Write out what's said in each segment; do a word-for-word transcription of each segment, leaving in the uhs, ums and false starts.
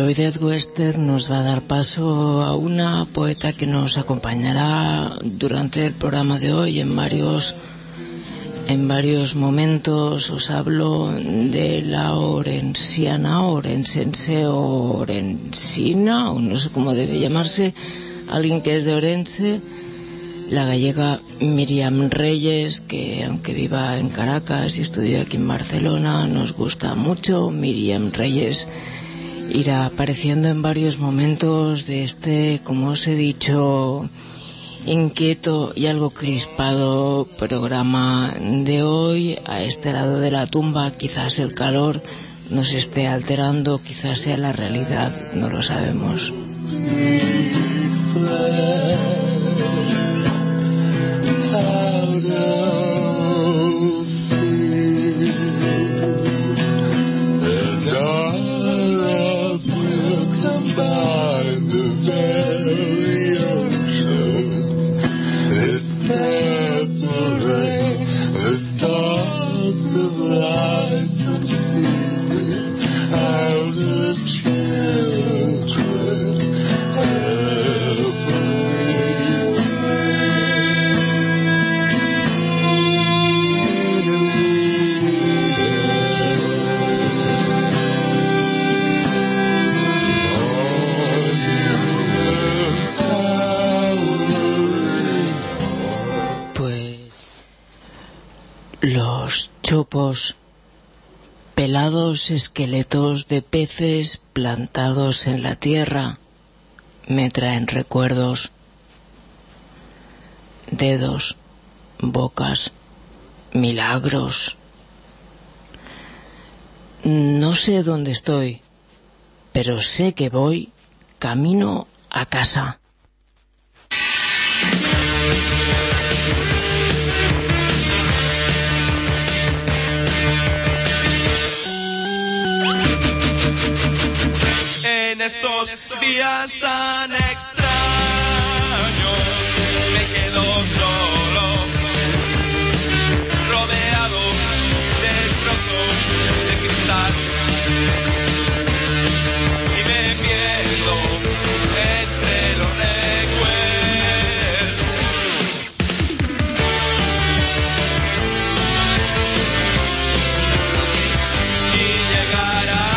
hoy Dead Western nos va a dar paso a una poeta que nos acompañará durante el programa de hoy en varios en varios momentos. Os hablo de la orensiana, orensense o orensina, o no sé cómo debe llamarse, alguien que es de Orense, la gallega Miriam Reyes, que aunque viva en Caracas y estudie aquí en Barcelona, nos gusta mucho. Miriam Reyes irá apareciendo en varios momentos de este, como os he dicho, inquieto y algo crispado programa de hoy. A este lado de la tumba quizás el calor nos esté alterando, quizás sea la realidad, no lo sabemos. Los chopos, pelados esqueletos de peces plantados en la tierra, me traen recuerdos. Dedos, bocas, milagros. No sé dónde estoy, pero sé que voy camino a casa. En estos días tan extraños me quedo solo, rodeado de trozos de cristal, y me pierdo entre los recuerdos. Y llegará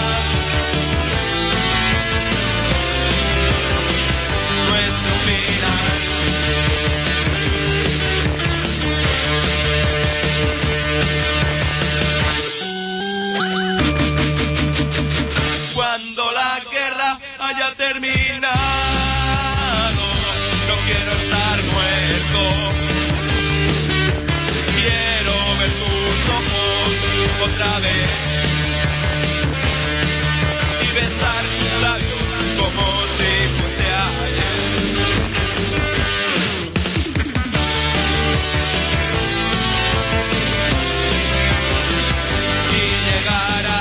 haya terminado, no quiero estar muerto, quiero ver tus ojos otra vez y besar tus labios como si fuese ayer. Y llegará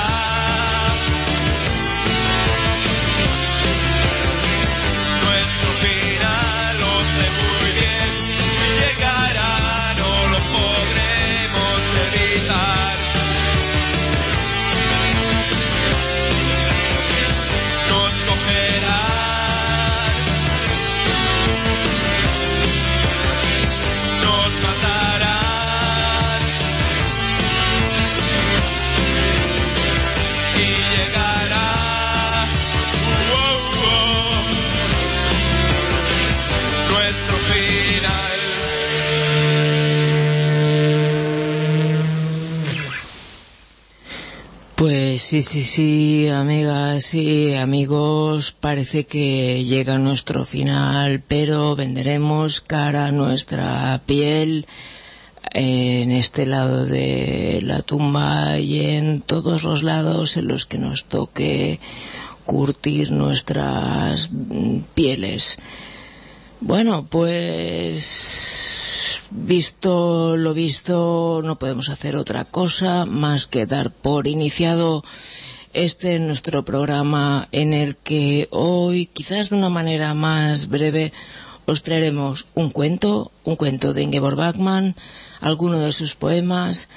Pues sí, sí, sí, amigas y amigos, parece que llega nuestro final, pero venderemos cara a nuestra piel en este lado de la tumba y en todos los lados en los que nos toque curtir nuestras pieles. Bueno, pues visto lo visto, no podemos hacer otra cosa más que dar por iniciado este nuestro programa, en el que hoy, quizás de una manera más breve, os traeremos un cuento, un cuento de Ingeborg Bachmann, alguno de sus poemas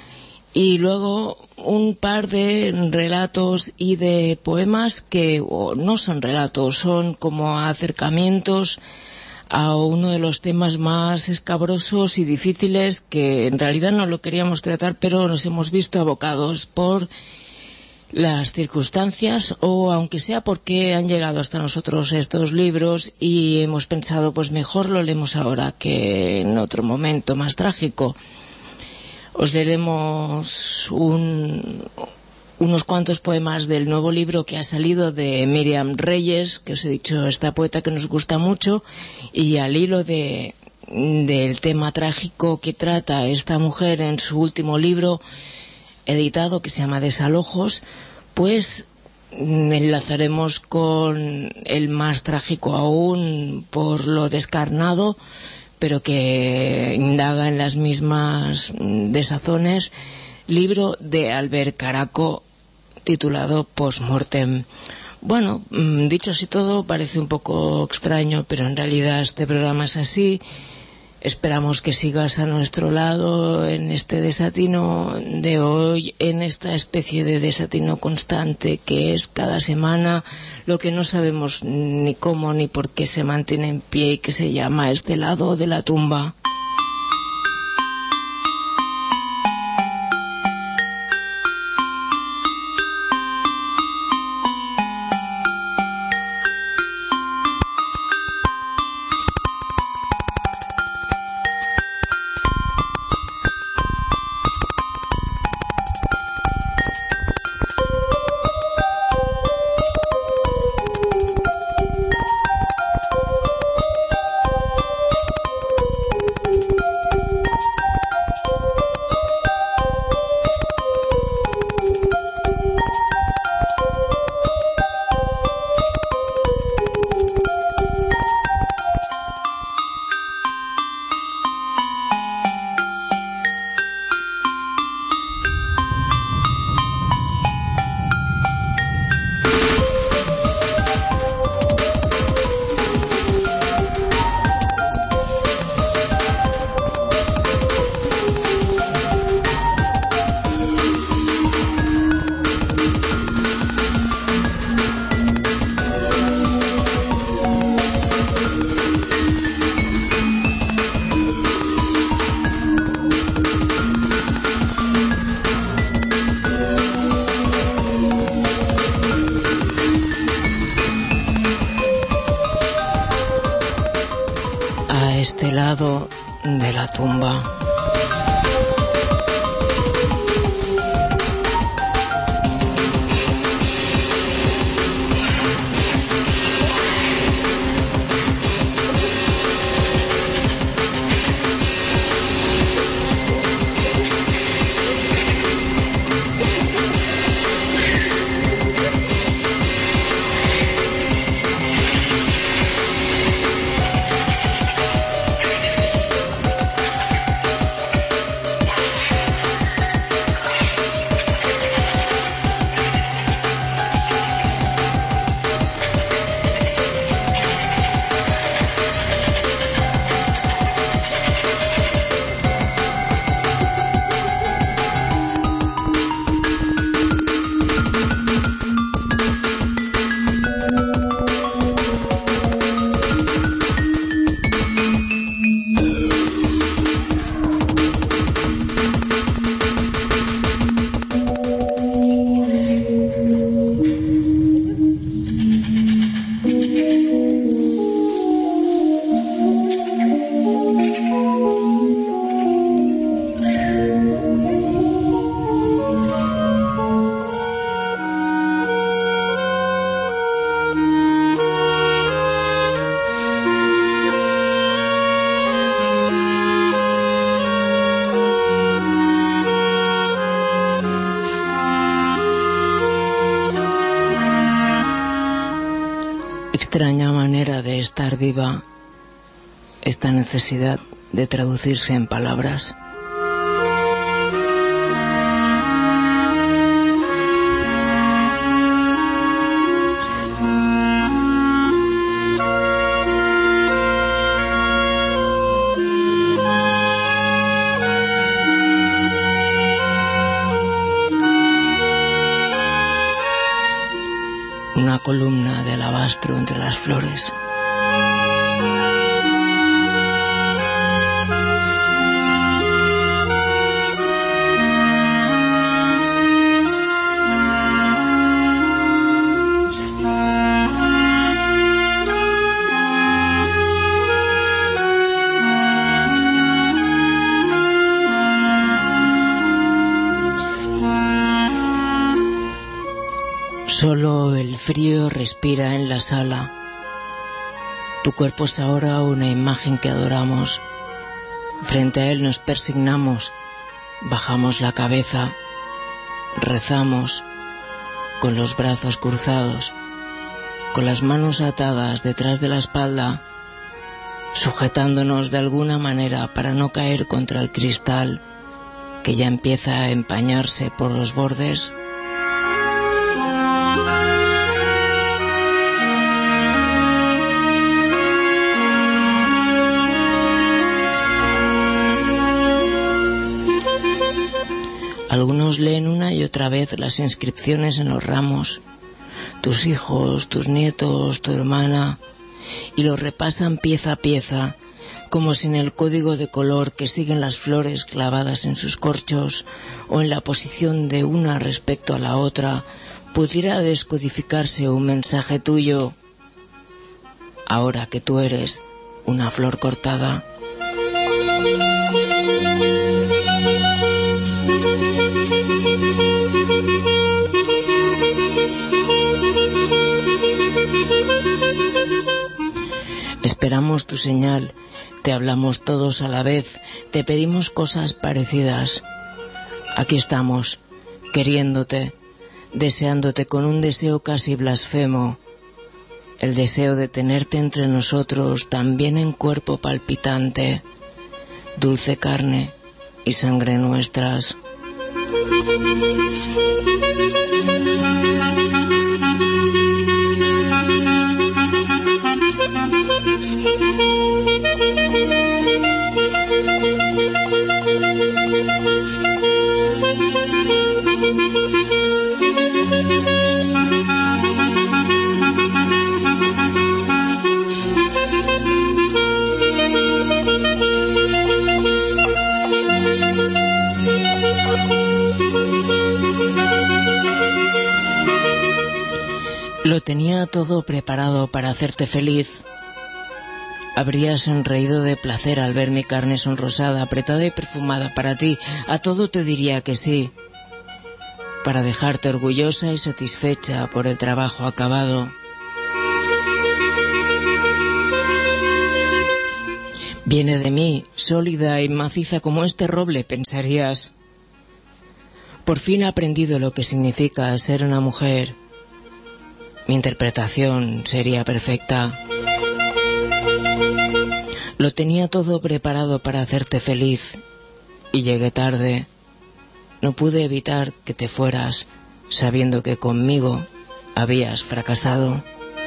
y luego un par de relatos y de poemas que oh, no son relatos, son como acercamientos a uno de los temas más escabrosos y difíciles que en realidad no lo queríamos tratar, pero nos hemos visto abocados por las circunstancias, o aunque sea porque han llegado hasta nosotros estos libros y hemos pensado, pues mejor lo leemos ahora que en otro momento más trágico. Os leeremos un, unos cuantos poemas del nuevo libro que ha salido de Miriam Reyes, que os he dicho, esta poeta que nos gusta mucho, y al hilo de del tema trágico que trata esta mujer en su último libro editado, que se llama Desalojos, pues enlazaremos con el más trágico aún por lo descarnado, pero que indaga en las mismas desazones, libro de Albert Caraco titulado Postmortem. Bueno, dicho así todo, parece un poco extraño, pero en realidad este programa es así. Esperamos que sigas a nuestro lado en este desatino de hoy, en esta especie de desatino constante que es cada semana lo que no sabemos ni cómo ni por qué se mantiene en pie y que se llama este lado de la tumba. Este lado de la tumba. Extraña manera de estar viva, esta necesidad de traducirse en palabras. rastro entre las flores. Solo el frío respira en la sala. Tu cuerpo es ahora una imagen que adoramos. Frente a él nos persignamos, bajamos la cabeza, rezamos, con los brazos cruzados, con las manos atadas detrás de la espalda, sujetándonos de alguna manera para no caer contra el cristal que ya empieza a empañarse por los bordes. Algunos leen una y otra vez las inscripciones en los ramos, tus hijos, tus nietos, tu hermana, y los repasan pieza a pieza, como si en el código de color que siguen las flores clavadas en sus corchos o en la posición de una respecto a la otra pudiera descodificarse un mensaje tuyo. Ahora que tú eres una flor cortada. Esperamos tu señal, te hablamos todos a la vez, te pedimos cosas parecidas. Aquí estamos, queriéndote, deseándote con un deseo casi blasfemo, el deseo de tenerte entre nosotros también en cuerpo palpitante, dulce carne y sangre nuestras. Lo tenía todo preparado para hacerte feliz. Habrías sonreído de placer al ver mi carne sonrosada, apretada y perfumada para ti. A todo te diría que sí, para dejarte orgullosa y satisfecha por el trabajo acabado. Viene de mí, sólida y maciza como este roble, pensarías. Por fin he aprendido lo que significa ser una mujer. Mi interpretación sería perfecta. Lo tenía todo preparado para hacerte feliz y llegué tarde. No pude evitar que te fueras, sabiendo que conmigo habías fracasado.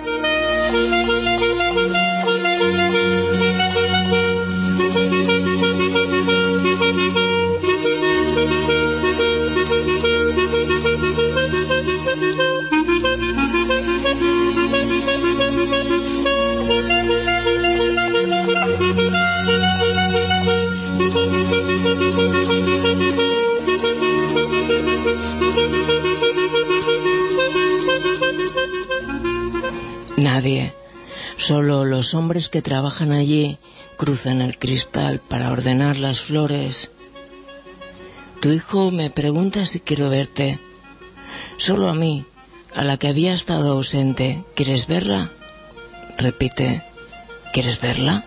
Nadie, solo los hombres que trabajan allí cruzan el cristal para ordenar las flores. Tu hijo me pregunta si quiero verte. Solo a mí, a la que había estado ausente. ¿Quieres verla? Repite, ¿quieres verla?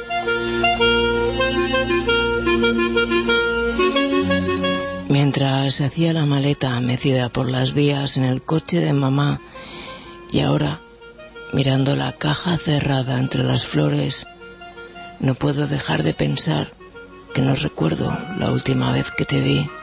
Mientras hacía la maleta mecida por las vías en el coche de mamá, y ahora, mirando la caja cerrada entre las flores, no puedo dejar de pensar que no recuerdo la última vez que te vi.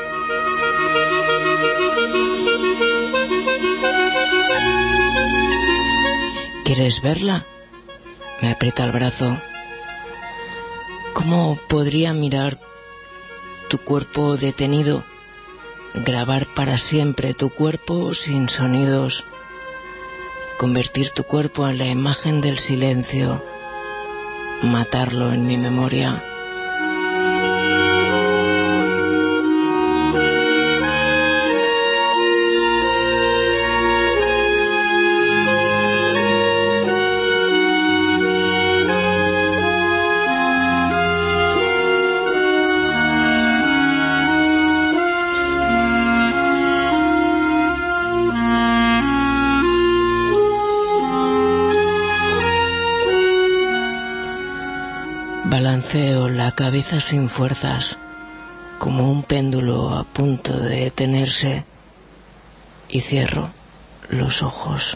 ¿Quieres verla? Me aprieta el brazo. ¿Cómo podría mirar tu cuerpo detenido, grabar para siempre tu cuerpo sin sonidos? convertir tu cuerpo en la imagen del silencio, matarlo en mi memoria. Balanceo la cabeza sin fuerzas, como un péndulo a punto de detenerse, y cierro los ojos.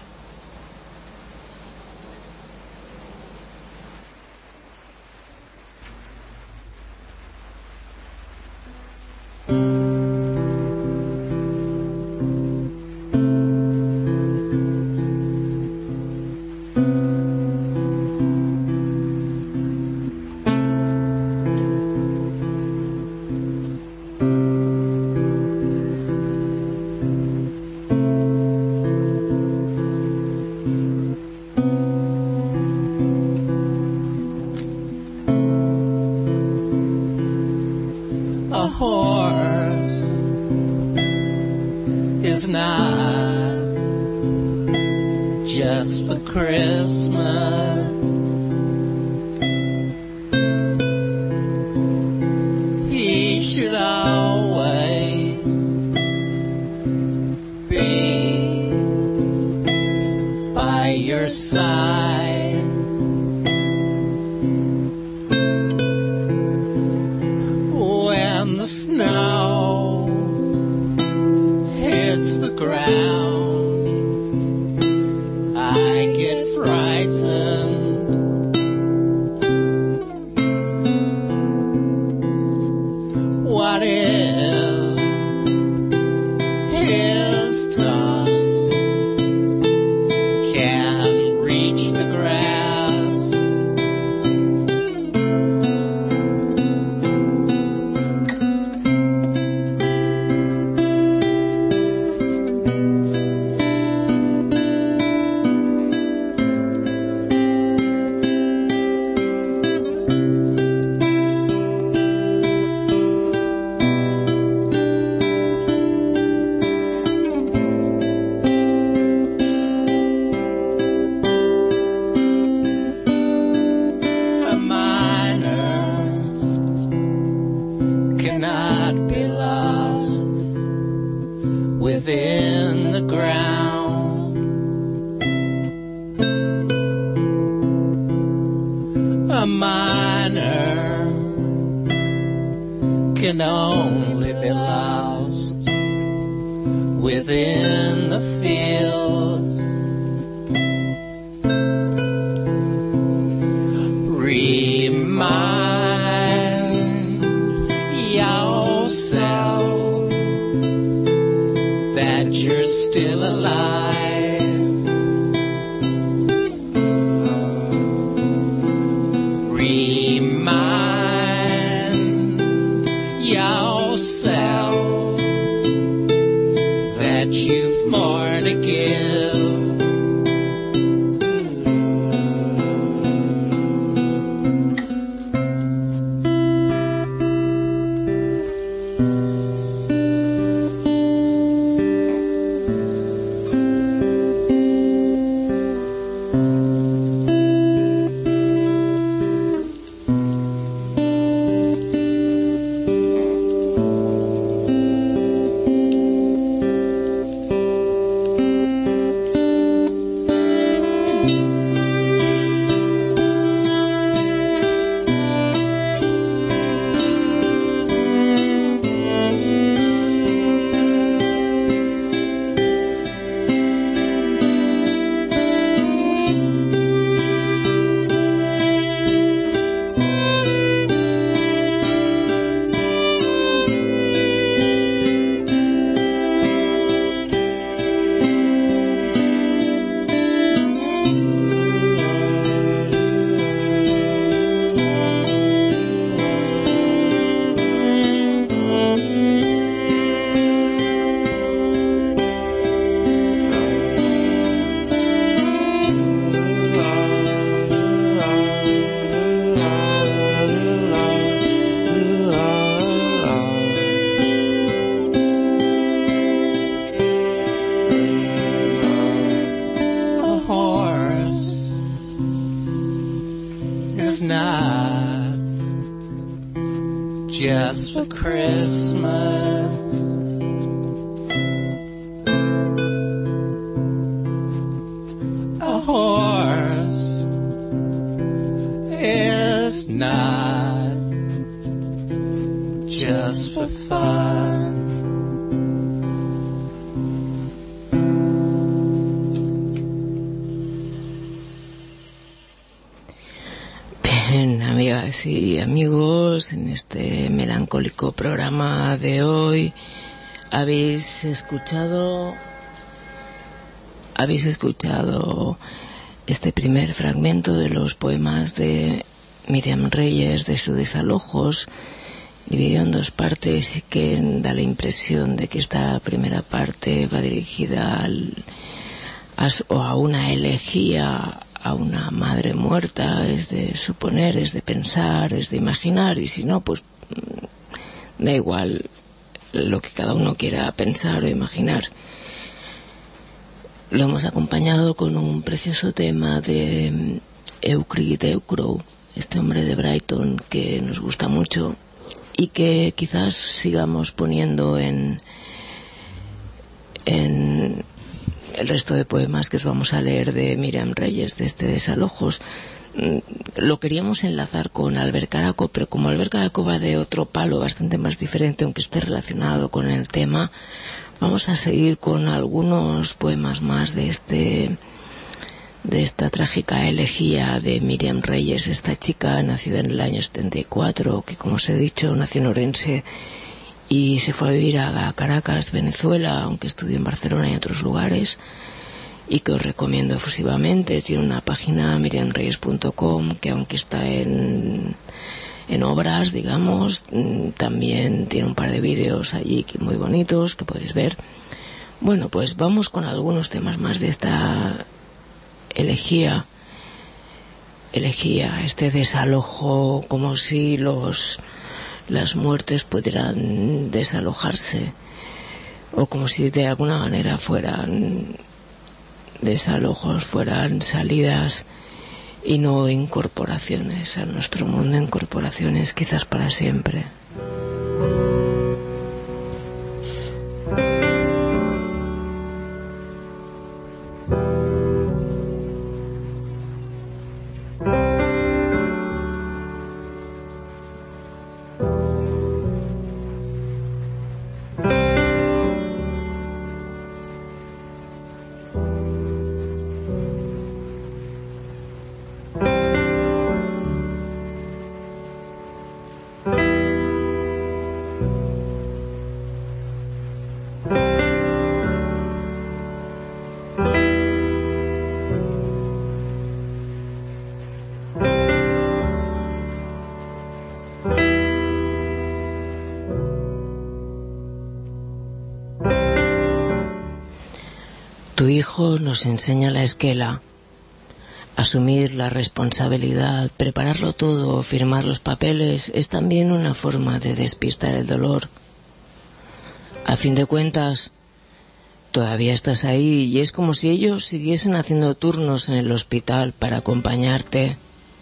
for Christmas. A horse is not just for fun. Bien, amigas y amigos, en este melancólico programa de hoy habéis escuchado habéis escuchado este primer fragmento de los poemas de Míriam Reyes, de sus Desalojos, dividido en dos partes, y que da la impresión de que esta primera parte va dirigida al, a, o a una elegía a una madre muerta, es de suponer, es de pensar, es de imaginar, y si no, pues da igual lo que cada uno quiera pensar o imaginar. Lo hemos acompañado con un precioso tema de Euclid Eucrow, este hombre de Brighton que nos gusta mucho y que quizás sigamos poniendo en, en el resto de poemas que os vamos a leer de Míriam Reyes, de este Desalojos. Lo queríamos enlazar con Albert Caraco, pero como Albert Caraco va de otro palo bastante más diferente, aunque esté relacionado con el tema, vamos a seguir con algunos poemas más de este de esta trágica elegía de Míriam Reyes, esta chica nacida en el año setenta y cuatro, que, como os he dicho, nació en Orense y se fue a vivir a Caracas, Venezuela, aunque estudió en Barcelona y en otros lugares, y que os recomiendo efusivamente. Tiene una página, miriam reyes punto com, que aunque está en, en obras, digamos, también tiene un par de vídeos allí que muy bonitos que podéis ver. Bueno, pues vamos con algunos temas más de esta elegía, elegía, este desalojo, como si los las muertes pudieran desalojarse, o como si de alguna manera fueran desalojos, fueran salidas y no incorporaciones a nuestro mundo, incorporaciones quizás para siempre. Tu hijo nos enseña la esquela, asumir la responsabilidad, prepararlo todo, firmar los papeles, es también una forma de despistar el dolor. A fin de cuentas, todavía estás ahí y es como si ellos siguiesen haciendo turnos en el hospital para acompañarte.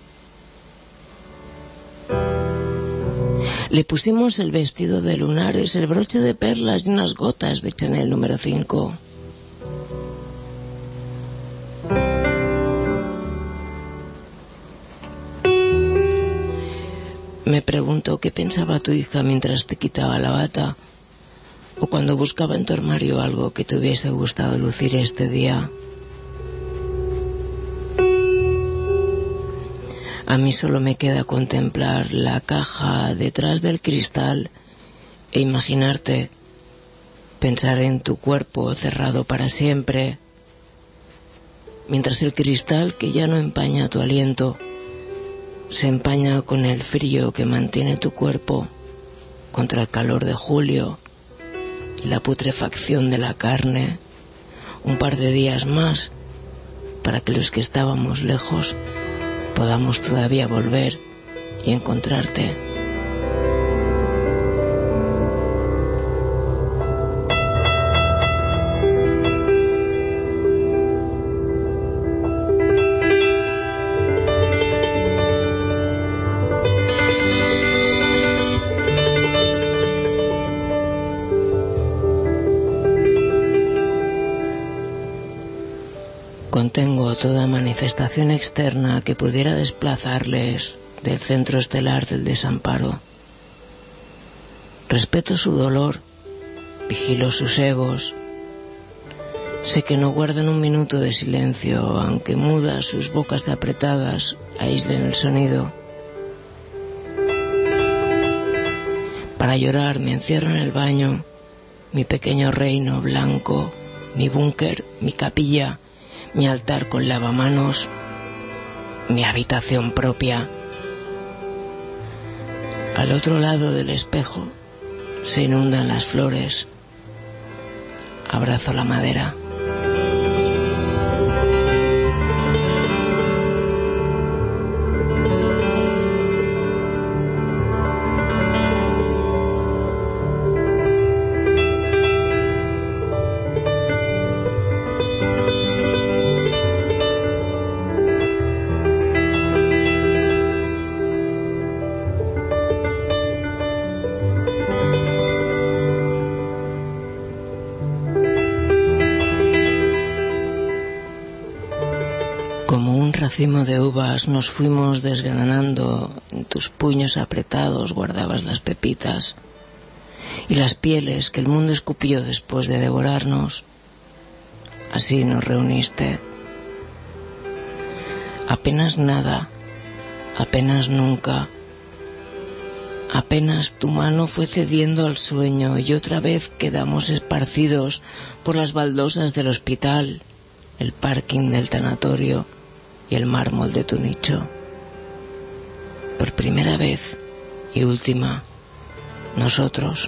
Le pusimos el vestido de lunares, el broche de perlas y unas gotas de Chanel número cinco. Me pregunto qué pensaba tu hija mientras te quitaba la bata, o cuando buscaba en tu armario algo que te hubiese gustado lucir este día. A mí solo me queda contemplar la caja detrás del cristal e imaginarte, pensar en tu cuerpo cerrado para siempre, mientras el cristal, que ya no empaña tu aliento, se empaña con el frío que mantiene tu cuerpo contra el calor de julio y la putrefacción de la carne. Un par de días más para que los que estábamos lejos podamos todavía volver y encontrarte. Contengo toda manifestación externa que pudiera desplazarles del centro estelar del desamparo. Respeto su dolor, vigilo sus egos. Sé que no guardan un minuto de silencio, aunque mudas sus bocas apretadas aíslen el sonido. Para llorar me encierro en el baño, mi pequeño reino blanco, mi búnker, mi capilla, mi altar con lavamanos, mi habitación propia. Al otro lado del espejo se inundan las flores. Abrazo la madera. Racimo de uvas nos fuimos desgranando, en tus puños apretados guardabas las pepitas y las pieles que el mundo escupió después de devorarnos. Así nos reuniste. Apenas nada, apenas nunca, apenas tu mano fue cediendo al sueño y otra vez quedamos esparcidos por las baldosas del hospital, el parking del tanatorio y el mármol de tu nicho. Por primera vez y última, nosotros.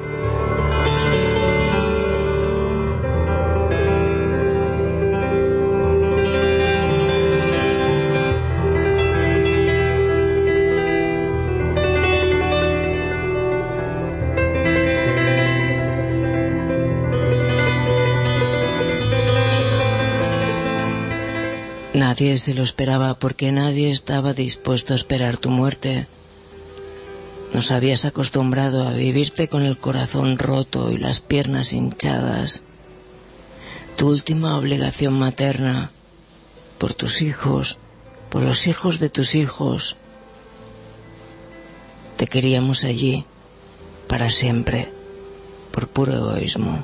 Nadie se lo esperaba porque nadie estaba dispuesto a esperar tu muerte. Nos habías acostumbrado a vivirte con el corazón roto y las piernas hinchadas. Tu última obligación materna, por tus hijos, por los hijos de tus hijos. Te queríamos allí, para siempre, por puro egoísmo.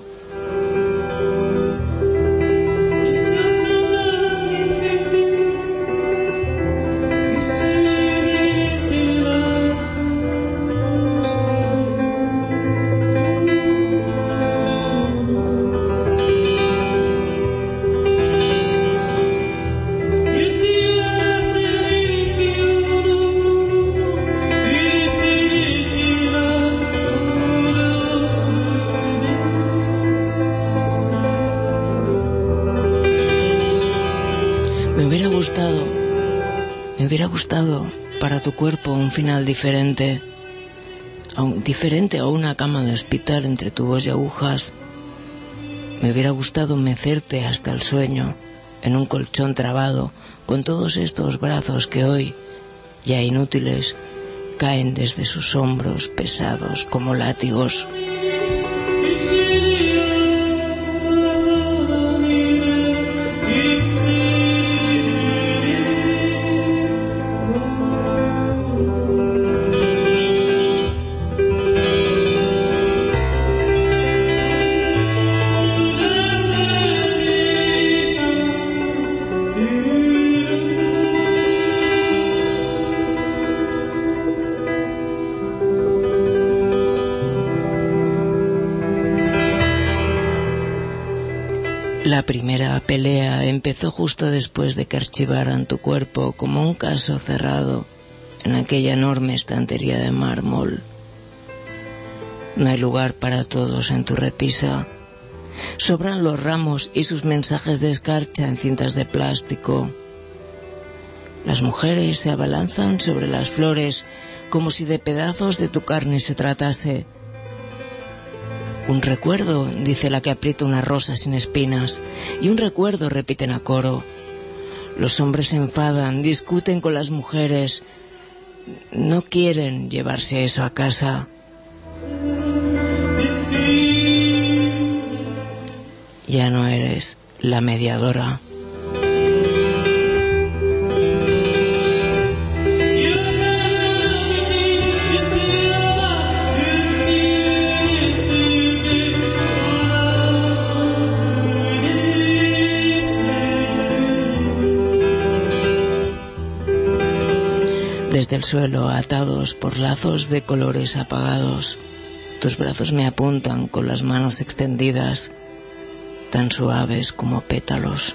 Me hubiera gustado para tu cuerpo un final diferente, diferente a una cama de hospital entre tubos y agujas. Me hubiera gustado mecerte hasta el sueño, en un colchón trabado, con todos estos brazos que hoy, ya inútiles, caen desde sus hombros pesados como látigos. La primera pelea empezó justo después de que archivaran tu cuerpo como un caso cerrado en aquella enorme estantería de mármol. No hay lugar para todos en tu repisa. Sobran los ramos y sus mensajes de escarcha en cintas de plástico. Las mujeres se abalanzan sobre las flores como si de pedazos de tu carne se tratase. Un recuerdo, dice la que aprieta una rosa sin espinas, y un recuerdo, repiten a coro. Los hombres se enfadan, discuten con las mujeres, no quieren llevarse eso a casa. Ya no eres la mediadora. desde el suelo, atados por lazos de colores apagados. Tus brazos me apuntan con las manos extendidas, tan suaves como pétalos.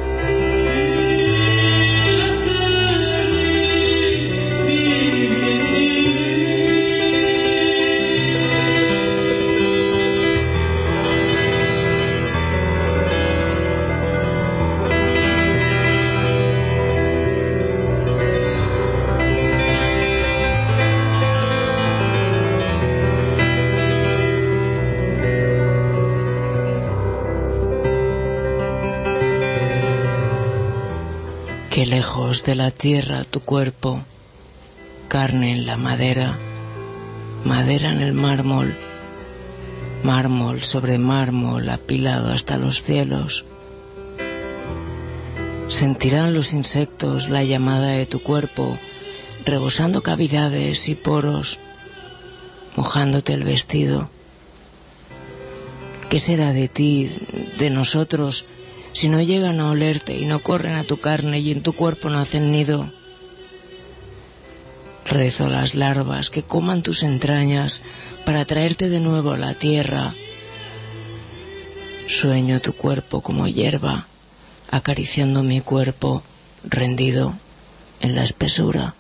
Qué lejos de la tierra tu cuerpo, carne en la madera, madera en el mármol, mármol sobre mármol apilado hasta los cielos. Sentirán los insectos la llamada de tu cuerpo, rebosando cavidades y poros, mojándote el vestido. ¿Qué será de ti, de nosotros, si no llegan a olerte y no corren a tu carne y en tu cuerpo no hacen nido? Rezo a las larvas que coman tus entrañas para traerte de nuevo a la tierra. Sueño tu cuerpo como hierba, acariciando mi cuerpo rendido en la espesura.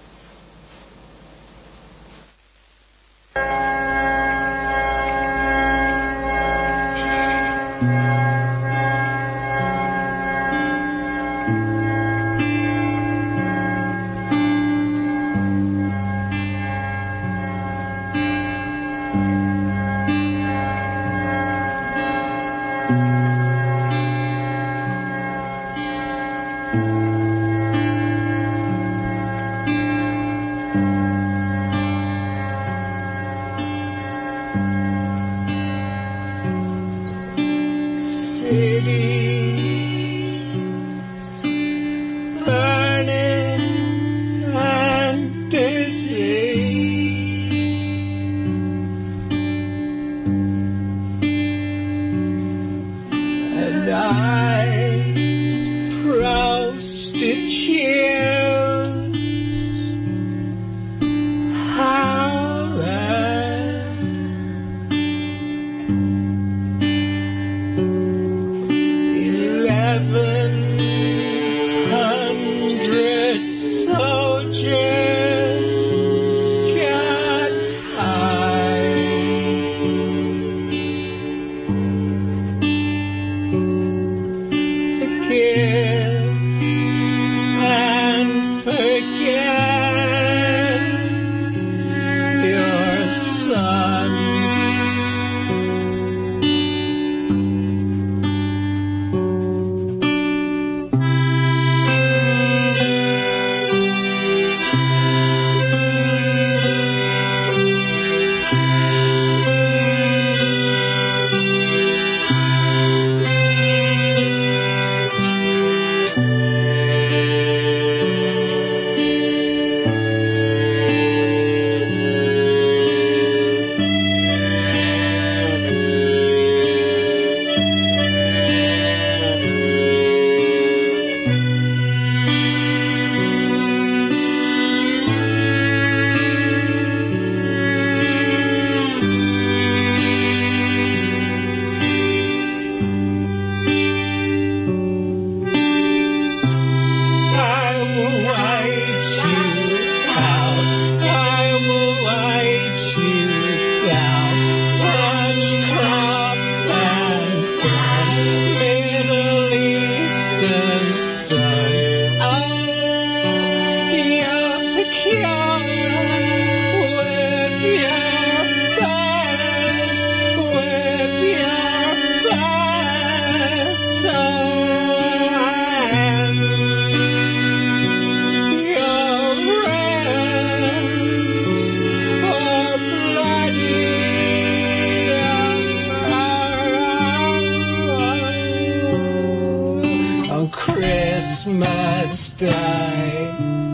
Christmas Day,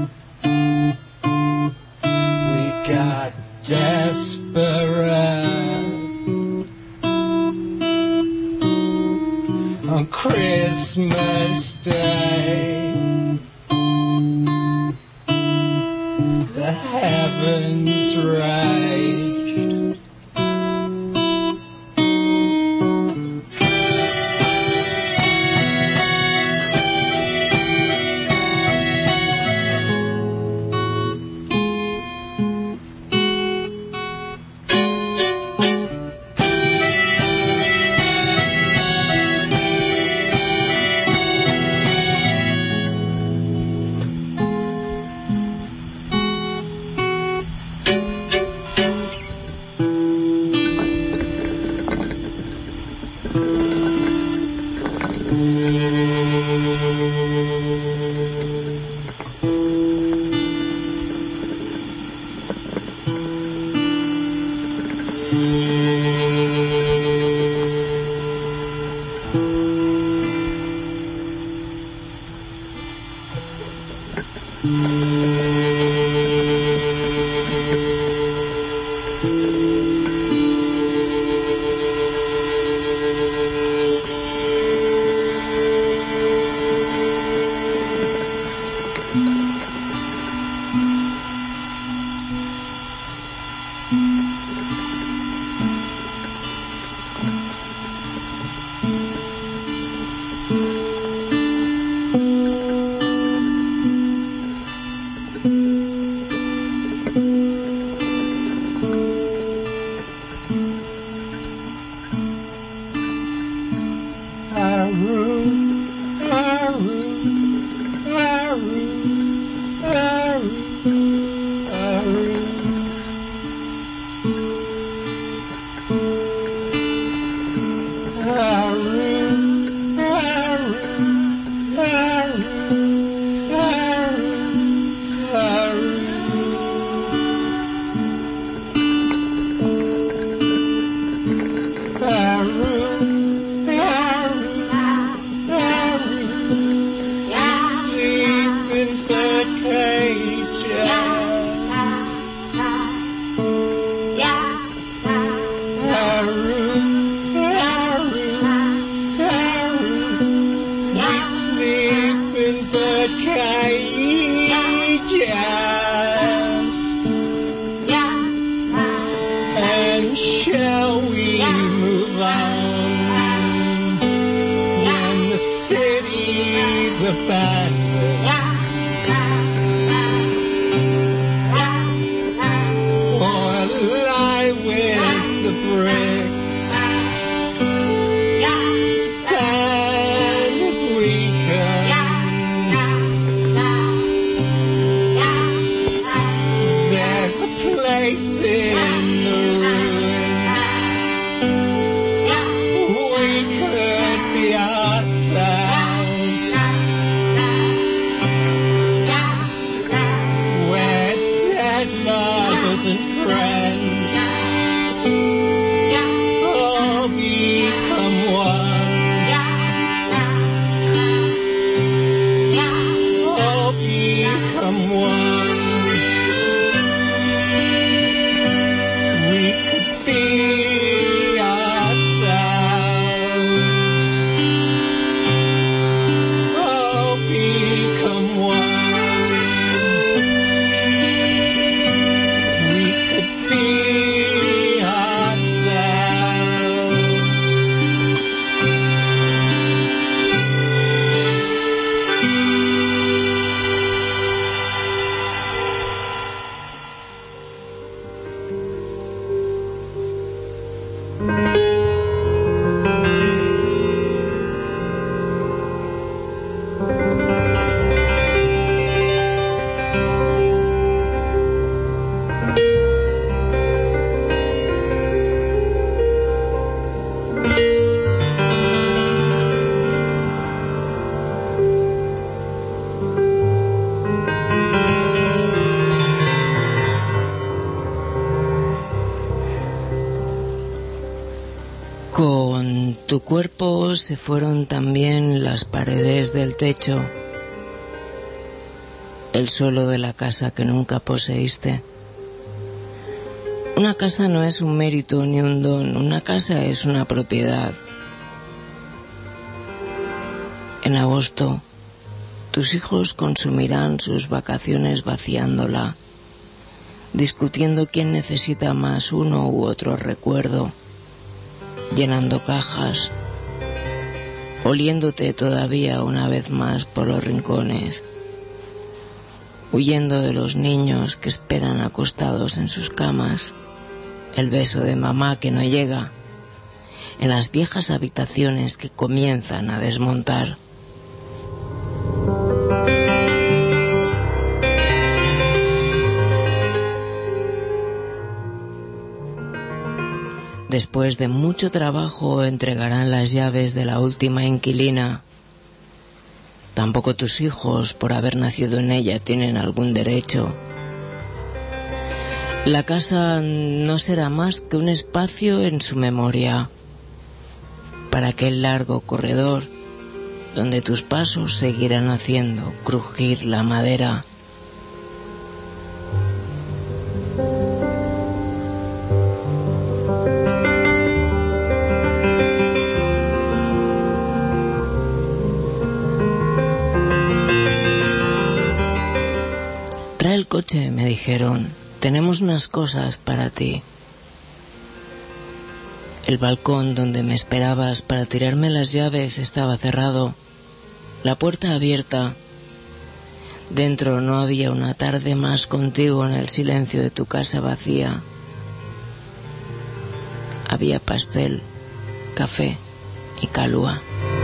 we got desperate on Christmas Day. heavens raged. Con tu cuerpo se fueron también las paredes del techo, el suelo de la casa que nunca poseíste. Una casa no es un mérito ni un don, una casa es una propiedad. En agosto, tus hijos consumirán sus vacaciones vaciándola, discutiendo quién necesita más uno u otro recuerdo, llenando cajas, oliéndote todavía una vez más por los rincones, huyendo de los niños que esperan acostados en sus camas, el beso de mamá que no llega, en las viejas habitaciones que comienzan a desmontar. Después de mucho trabajo entregarán las llaves de la última inquilina. Tampoco tus hijos, por haber nacido en ella, tienen algún derecho. La casa no será más que un espacio en su memoria, para aquel largo corredor donde tus pasos seguirán haciendo crujir la madera. Trae el coche, me dijeron. Tenemos unas cosas para ti. El balcón donde me esperabas para tirarme las llaves estaba cerrado, la puerta abierta. Dentro no había una tarde más contigo en el silencio de tu casa vacía. Había pastel, café y calúa.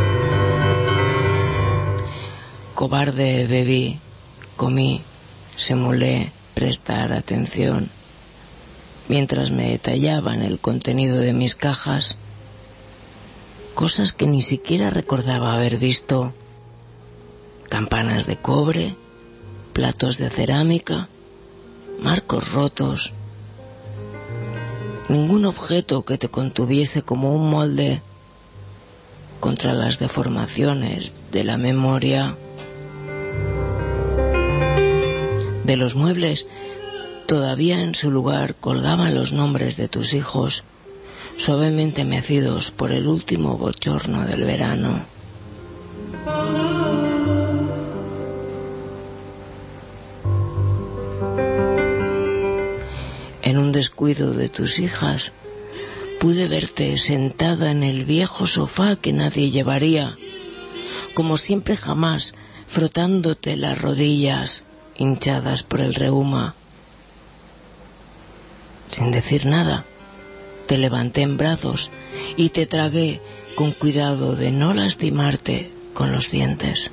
Cobarde bebí, comí, simulé prestar atención. Mientras me detallaban el contenido de mis cajas, cosas que ni siquiera recordaba haber visto: campanas de cobre, platos de cerámica, marcos rotos. Ningún objeto que te contuviese como un molde contra las deformaciones de la memoria. De los muebles, todavía en su lugar colgaban los nombres de tus hijos, suavemente mecidos por el último bochorno del verano. En un descuido de tus hijas, pude verte sentada en el viejo sofá que nadie llevaría, como siempre jamás, frotándote las rodillas hinchadas por el reuma. Sin decir nada, te levanté en brazos y te tragué con cuidado de no lastimarte con los dientes.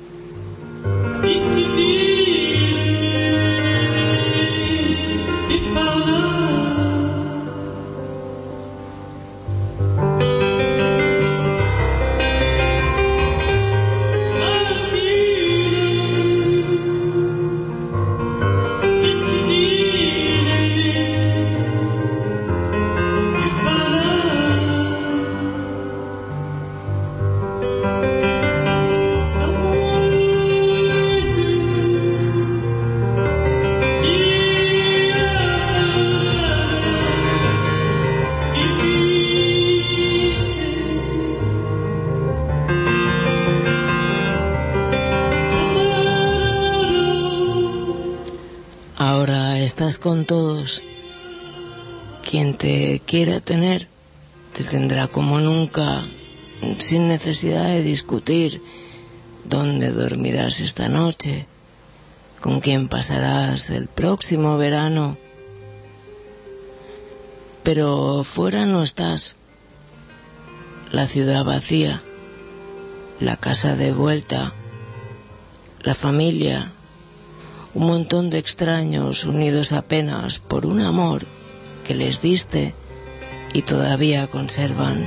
Estás con todos. Quien te quiera tener, te tendrá como nunca, sin necesidad de discutir dónde dormirás esta noche, con quién pasarás el próximo verano. Pero fuera no estás. La ciudad vacía, la casa de vuelta, la familia, un montón de extraños unidos apenas por un amor que les diste y todavía conservan.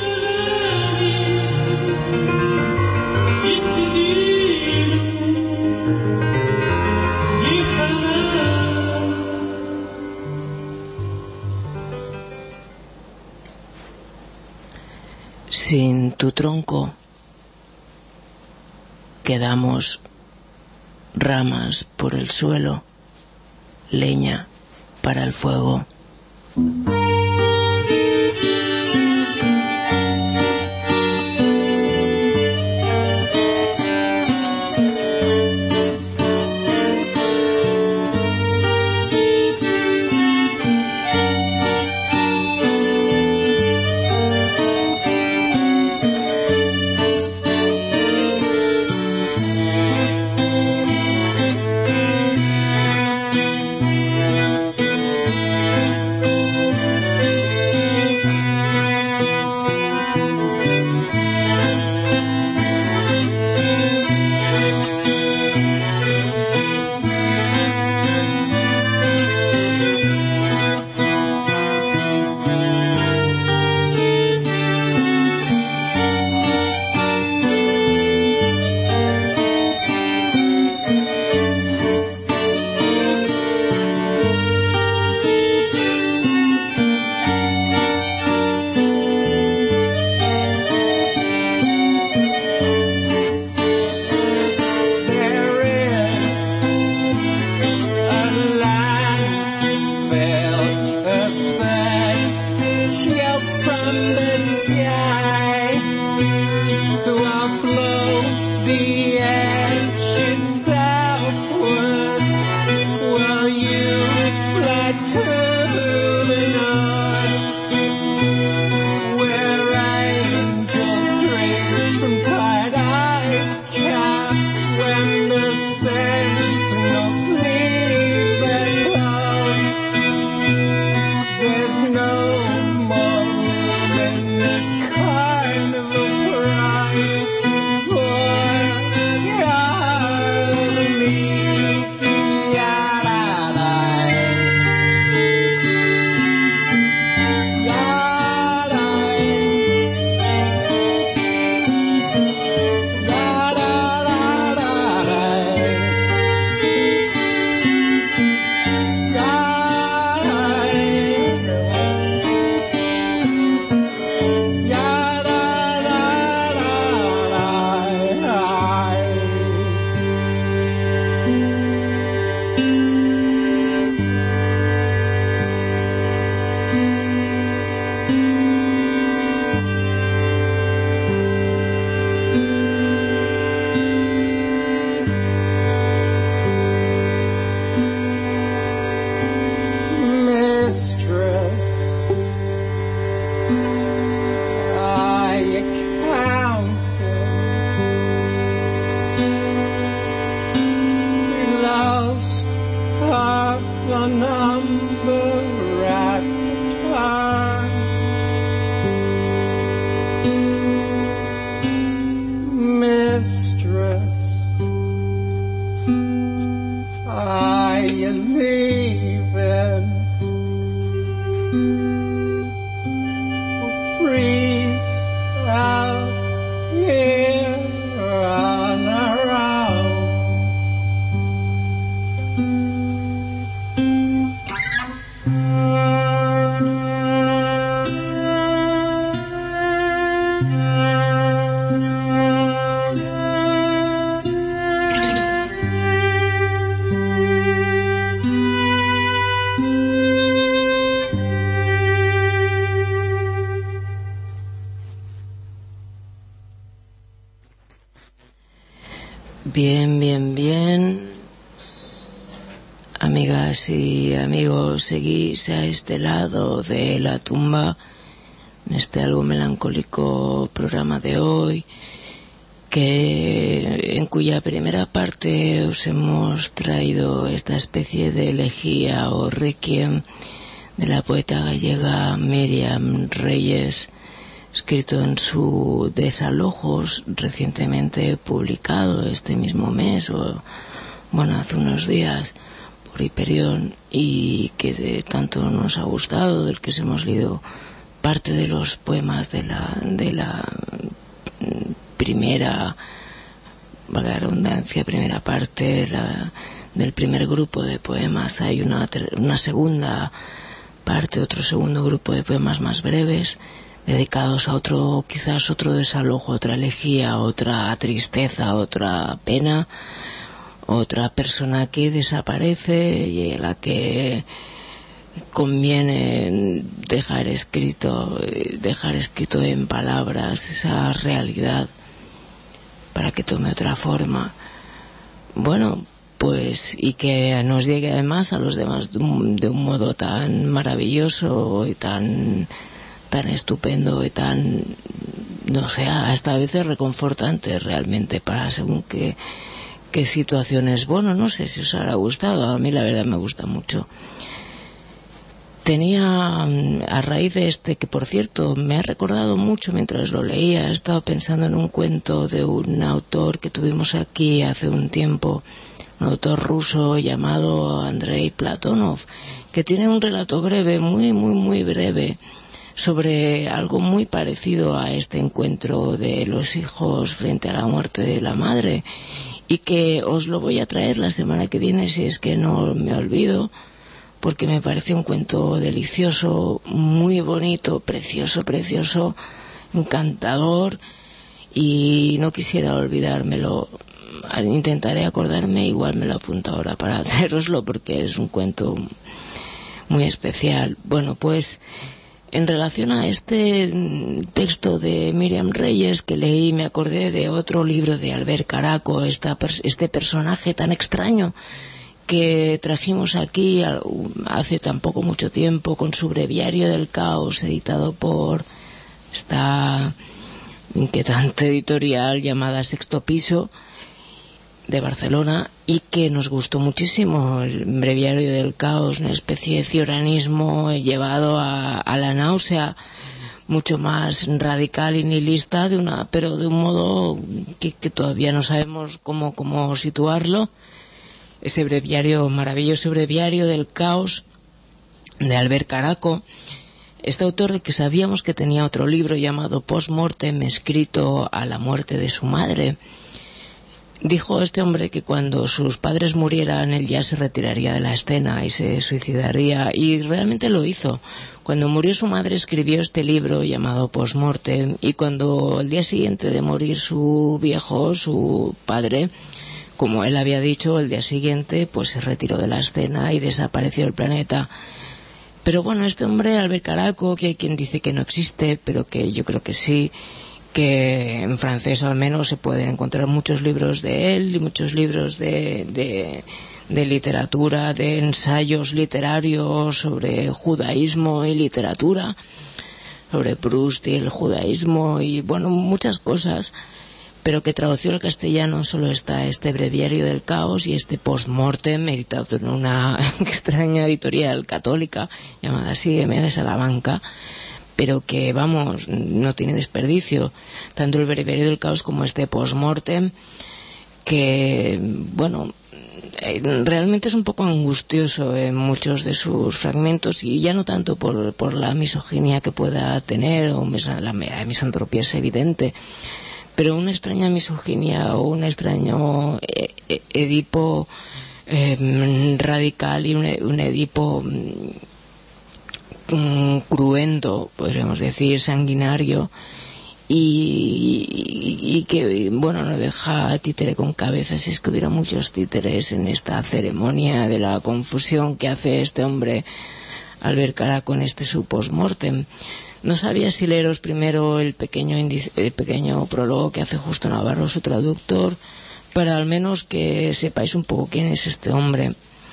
Sin tu tronco quedamos ramas por el suelo, leña para el fuego. Bien, bien, bien. Amigas y amigos, seguís a este lado de la tumba, en este algo melancólico programa de hoy, que en cuya primera parte os hemos traído esta especie de elegía o requiem de la poeta gallega Míriam Reyes, escrito en su Desalojos, recientemente publicado este mismo mes, o bueno, hace unos días, por Hiperión, y que de tanto nos ha gustado, del que hemos leído parte de los poemas de la de la primera, valga la redundancia, primera parte la, del primer grupo de poemas. Hay una, una segunda parte, otro segundo grupo de poemas más breves, dedicados a otro, quizás otro desalojo, otra elegía, otra tristeza, otra pena, otra persona que desaparece y a la que conviene dejar escrito, dejar escrito en palabras esa realidad para que tome otra forma. Bueno, pues, y que nos llegue además a los demás de un, de un modo tan maravilloso y tan tan estupendo y tan, no sé, hasta a veces reconfortante realmente para según qué, qué situaciones. Bueno, no sé si os habrá gustado, a mí la verdad me gusta mucho. Tenía, a raíz de este, que por cierto me ha recordado mucho mientras lo leía, he estado pensando en un cuento de un autor que tuvimos aquí hace un tiempo, un autor ruso llamado Andrei Platonov, que tiene un relato breve, muy, muy, muy breve, sobre algo muy parecido a este encuentro de los hijos frente a la muerte de la madre, y que os lo voy a traer la semana que viene si es que no me olvido, porque me parece un cuento delicioso, muy bonito, precioso, precioso, encantador, y no quisiera olvidármelo. Intentaré acordarme, igual me lo apunto ahora para traeroslo porque es un cuento muy especial. Bueno, pues en relación a este texto de Míriam Reyes que leí, me acordé de otro libro de Albert Caraco, esta, este personaje tan extraño que trajimos aquí hace tampoco mucho tiempo con su Breviario del Caos, editado por esta inquietante editorial llamada Sexto Piso de Barcelona, y que nos gustó muchísimo. El Breviario del Caos, una especie de cioranismo llevado a, a la náusea, mucho más radical y nihilista, de una, pero de un modo que, que todavía no sabemos cómo, cómo situarlo. Ese breviario, maravilloso Breviario del Caos de Albert Caraco, este autor de que sabíamos que tenía otro libro llamado Post-Mortem, escrito a la muerte de su madre. Dijo este hombre que cuando sus padres murieran él ya se retiraría de la escena y se suicidaría, y realmente lo hizo. Cuando murió su madre escribió este libro llamado Post-Mortem, y cuando el día siguiente de morir su viejo, su padre, como él había dicho, el día siguiente pues se retiró de la escena y desapareció del planeta. Pero bueno, este hombre, Albert Caraco, que hay quien dice que no existe, pero que yo creo que sí, que en francés al menos se pueden encontrar muchos libros de él y muchos libros de, de, de literatura, de ensayos literarios sobre judaísmo y literatura, sobre Proust y el judaísmo y bueno, muchas cosas, pero que tradució al castellano solo está este Breviario del Caos y este Post-Mortem, editado en una extraña editorial católica llamada así, M de Salamanca, pero que, vamos, no tiene desperdicio, tanto el Breviario del Caos como este Post-Mortem, que, bueno, realmente es un poco angustioso en muchos de sus fragmentos, y ya no tanto por, por la misoginia que pueda tener, o la misantropía es evidente, pero una extraña misoginia o un extraño eh, Edipo eh, radical y un, un Edipo mm, cruento, podríamos decir, sanguinario, y, y, y que, bueno, no deja títere con cabeza, si es que hubiera muchos títeres en esta ceremonia de la confusión que hace este hombre Albert Caraco con este su post-mortem. No sabía si leeros primero el pequeño, índice, el pequeño prólogo que hace Justo Navarro, su traductor, para al menos que sepáis un poco quién es este hombre.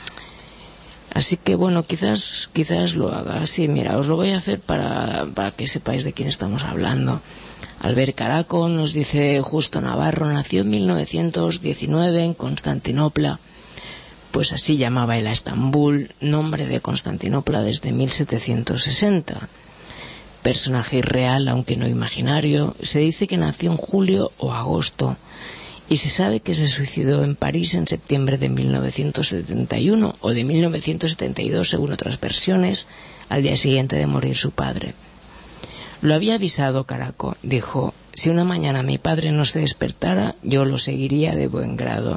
Así que bueno, quizás quizás lo haga así. Mira, os lo voy a hacer para, para que sepáis de quién estamos hablando. Albert Caraco, nos dice Justo Navarro, nació en mil novecientos diecinueve en Constantinopla. Pues así llamaba él a Estambul, nombre de Constantinopla desde mil setecientos sesenta. Personaje irreal, aunque no imaginario, se dice que nació en julio o agosto, y se sabe que se suicidó en París en septiembre de mil novecientos setenta y uno o de mil novecientos setenta y dos, según otras versiones, al día siguiente de morir su padre. Lo había avisado Caraco, dijo: si una mañana mi padre no se despertara, yo lo seguiría de buen grado.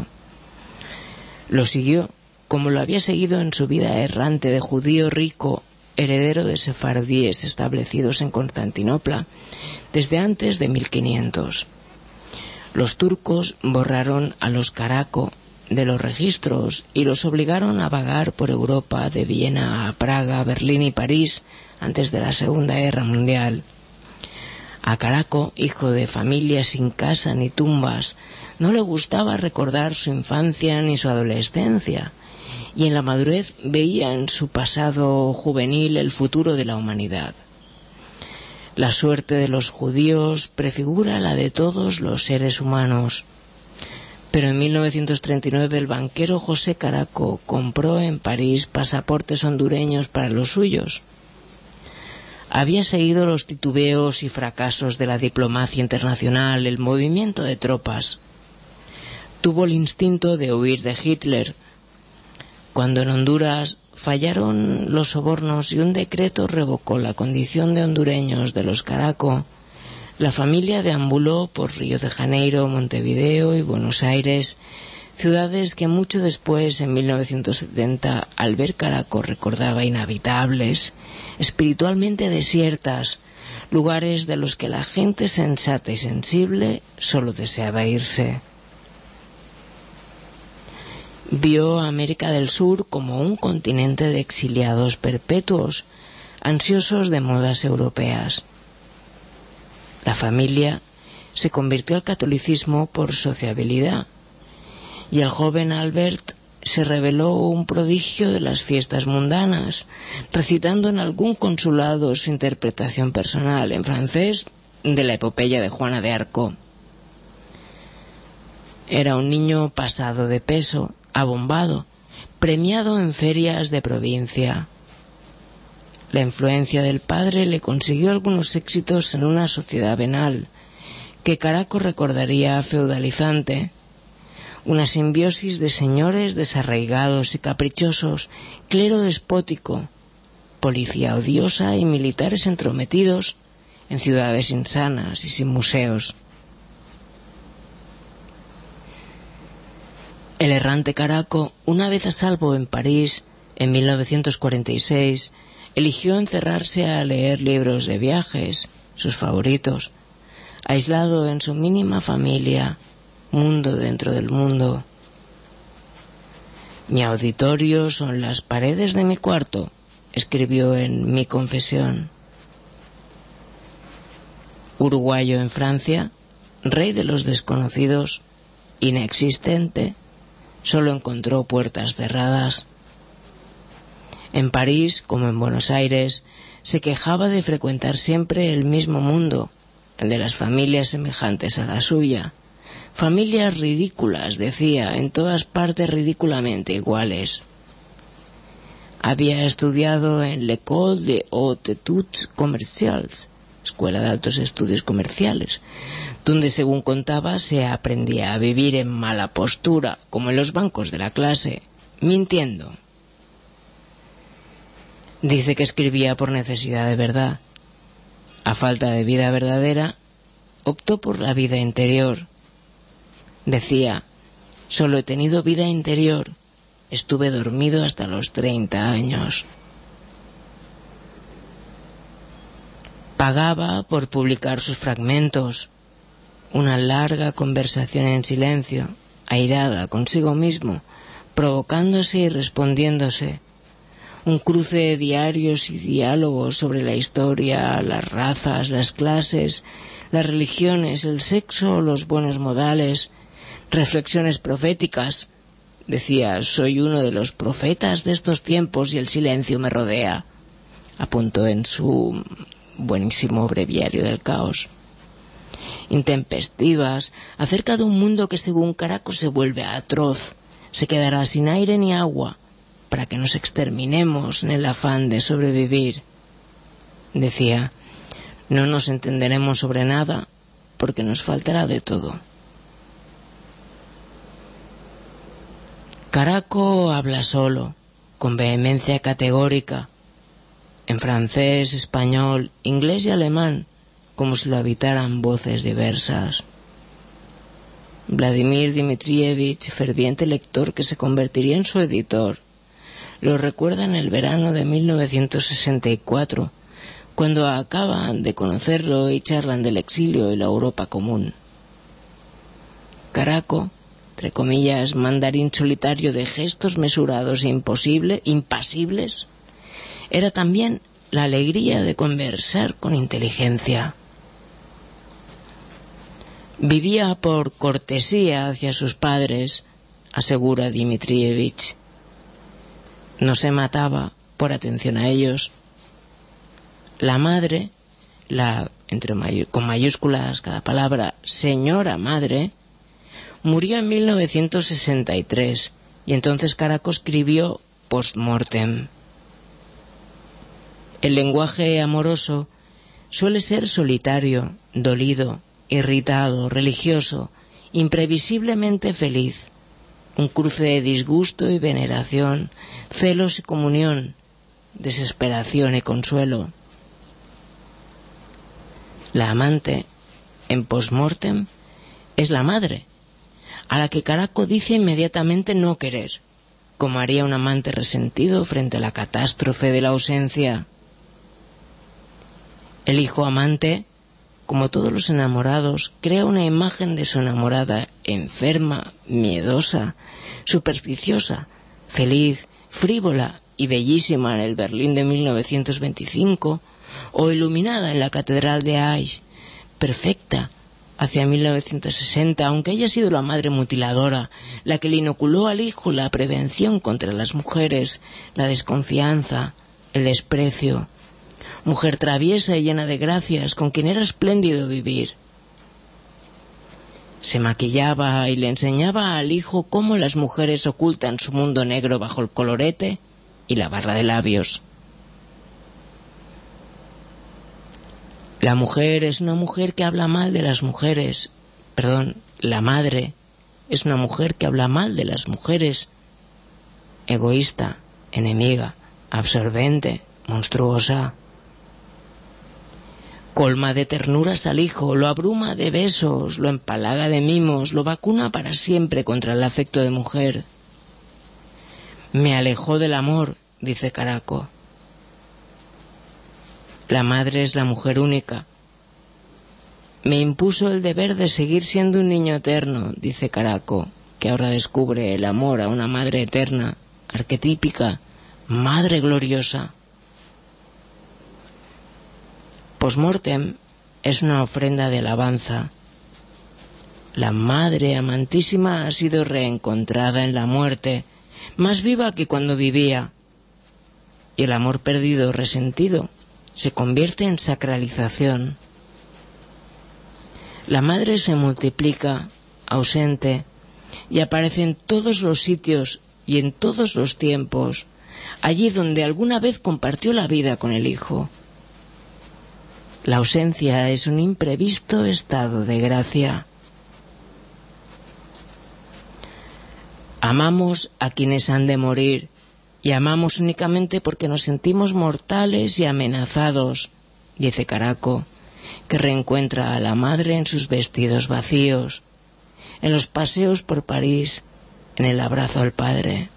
Lo siguió, como lo había seguido en su vida errante de judío rico, heredero de sefardíes establecidos en Constantinopla, desde antes de mil quinientos. Los turcos borraron a los Caraco de los registros y los obligaron a vagar por Europa, de Viena a Praga, Berlín y París, antes de la Segunda Guerra Mundial. A Caraco, hijo de familia sin casa ni tumbas, no le gustaba recordar su infancia ni su adolescencia, y en la madurez veía en su pasado juvenil el futuro de la humanidad. La suerte de los judíos prefigura la de todos los seres humanos. Pero en mil novecientos treinta y nueve el banquero José Caraco compró en París pasaportes hondureños para los suyos. Había seguido los titubeos y fracasos de la diplomacia internacional, el movimiento de tropas. Tuvo el instinto de huir de Hitler. Cuando en Honduras fallaron los sobornos y un decreto revocó la condición de hondureños de los Caraco, la familia deambuló por Río de Janeiro, Montevideo y Buenos Aires, ciudades que mucho después, en mil novecientos setenta, Albert Caraco recordaba inhabitables, espiritualmente desiertas, lugares de los que la gente sensata y sensible solo deseaba irse. Vio a América del Sur como un continente de exiliados perpetuos, ansiosos de modas europeas. La familia se convirtió al catolicismo por sociabilidad, y el joven Albert se reveló un prodigio de las fiestas mundanas, recitando en algún consulado su interpretación personal en francés de la epopeya de Juana de Arco. Era un niño pasado de peso, abombado, premiado en ferias de provincia. La influencia del padre le consiguió algunos éxitos en una sociedad venal, que Caraco recordaría feudalizante, una simbiosis de señores desarraigados y caprichosos, clero despótico, policía odiosa y militares entrometidos en ciudades insanas y sin museos. El errante Caraco, una vez a salvo en París, en mil novecientos cuarenta y seis, eligió encerrarse a leer libros de viajes, sus favoritos, aislado en su mínima familia, mundo dentro del mundo. Mi auditorio son las paredes de mi cuarto, escribió en Mi Confesión. Uruguayo en Francia, rey de los desconocidos, inexistente, solo encontró puertas cerradas. En París, como en Buenos Aires, se quejaba de frecuentar siempre el mismo mundo, el de las familias semejantes a la suya. Familias ridículas, decía, en todas partes ridículamente iguales. Había estudiado en l'École des Hautes Études Commerciales, Escuela de Altos Estudios Comerciales, donde, según contaba, se aprendía a vivir en mala postura, como en los bancos de la clase, mintiendo. Dice que escribía por necesidad de verdad. A falta de vida verdadera, optó por la vida interior. Decía: solo he tenido vida interior, estuve dormido hasta los treinta años. Pagaba por publicar sus fragmentos, una larga conversación en silencio, airada consigo mismo, provocándose y respondiéndose, un cruce de diarios y diálogos sobre la historia, las razas, las clases, las religiones, el sexo, los buenos modales, Reflexiones proféticas. Decía, soy uno de los profetas de estos tiempos y el silencio me rodea. Apuntó en su buenísimo breviario del caos. Intempestivas, acerca de un mundo que según Caraco se vuelve atroz, se quedará sin aire ni agua, para que nos exterminemos en el afán de sobrevivir. Decía, no nos entenderemos sobre nada, porque nos faltará de todo. Caraco habla solo, con vehemencia categórica, en francés, español, inglés y alemán, como si lo habitaran voces diversas. Vladimir Dmitrievich, ferviente lector que se convertiría en su editor, lo recuerda en el verano de mil novecientos sesenta y cuatro, cuando acaban de conocerlo y charlan del exilio y la Europa común. Caraco, entre comillas, mandarín solitario de gestos mesurados e imposible, impasibles, era también la alegría de conversar con inteligencia. Vivía por cortesía hacia sus padres, asegura Dmitrievich. No se mataba por atención a ellos. La madre, la entre mayu, con mayúsculas cada palabra, señora madre, murió en mil novecientos sesenta y tres y entonces Caraco escribió post-mortem. El lenguaje amoroso suele ser solitario, dolido, irritado, religioso, imprevisiblemente feliz, un cruce de disgusto y veneración, celos y comunión, desesperación y consuelo. La amante, en post-mortem, es la madre, a la que Caraco dice inmediatamente no querer, como haría un amante resentido frente a la catástrofe de la ausencia. El hijo amante, como todos los enamorados, crea una imagen de su enamorada enferma, miedosa, supersticiosa, feliz, frívola y bellísima en el Berlín de mil novecientos veinticinco, o iluminada en la Catedral de Aix, perfecta, hacia mil novecientos sesenta, aunque haya sido la madre mutiladora, la que le inoculó al hijo la prevención contra las mujeres, la desconfianza, el desprecio. Mujer traviesa y llena de gracias, con quien era espléndido vivir. Se maquillaba y le enseñaba al hijo cómo las mujeres ocultan su mundo negro bajo el colorete y la barra de labios. La mujer es una mujer que habla mal de las mujeres. Perdón, la madre es una mujer que habla mal de las mujeres. Egoísta, enemiga, absorbente, monstruosa. Colma de ternuras al hijo, lo abruma de besos, lo empalaga de mimos, lo vacuna para siempre contra el afecto de mujer. Me alejó del amor, dice Caraco. La madre es la mujer única. Me impuso el deber de seguir siendo un niño eterno, dice Caraco, que ahora descubre el amor a una madre eterna, arquetípica, madre gloriosa. Postmortem es una ofrenda de alabanza. La madre amantísima ha sido reencontrada en la muerte, más viva que cuando vivía. Y el amor perdido, resentido, se convierte en sacralización. La madre se multiplica, ausente, y aparece en todos los sitios y en todos los tiempos, allí donde alguna vez compartió la vida con el hijo. La ausencia es un imprevisto estado de gracia. Amamos a quienes han de morir, y amamos únicamente porque nos sentimos mortales y amenazados, dice Caraco, que reencuentra a la madre en sus vestidos vacíos, en los paseos por París, en el abrazo al padre.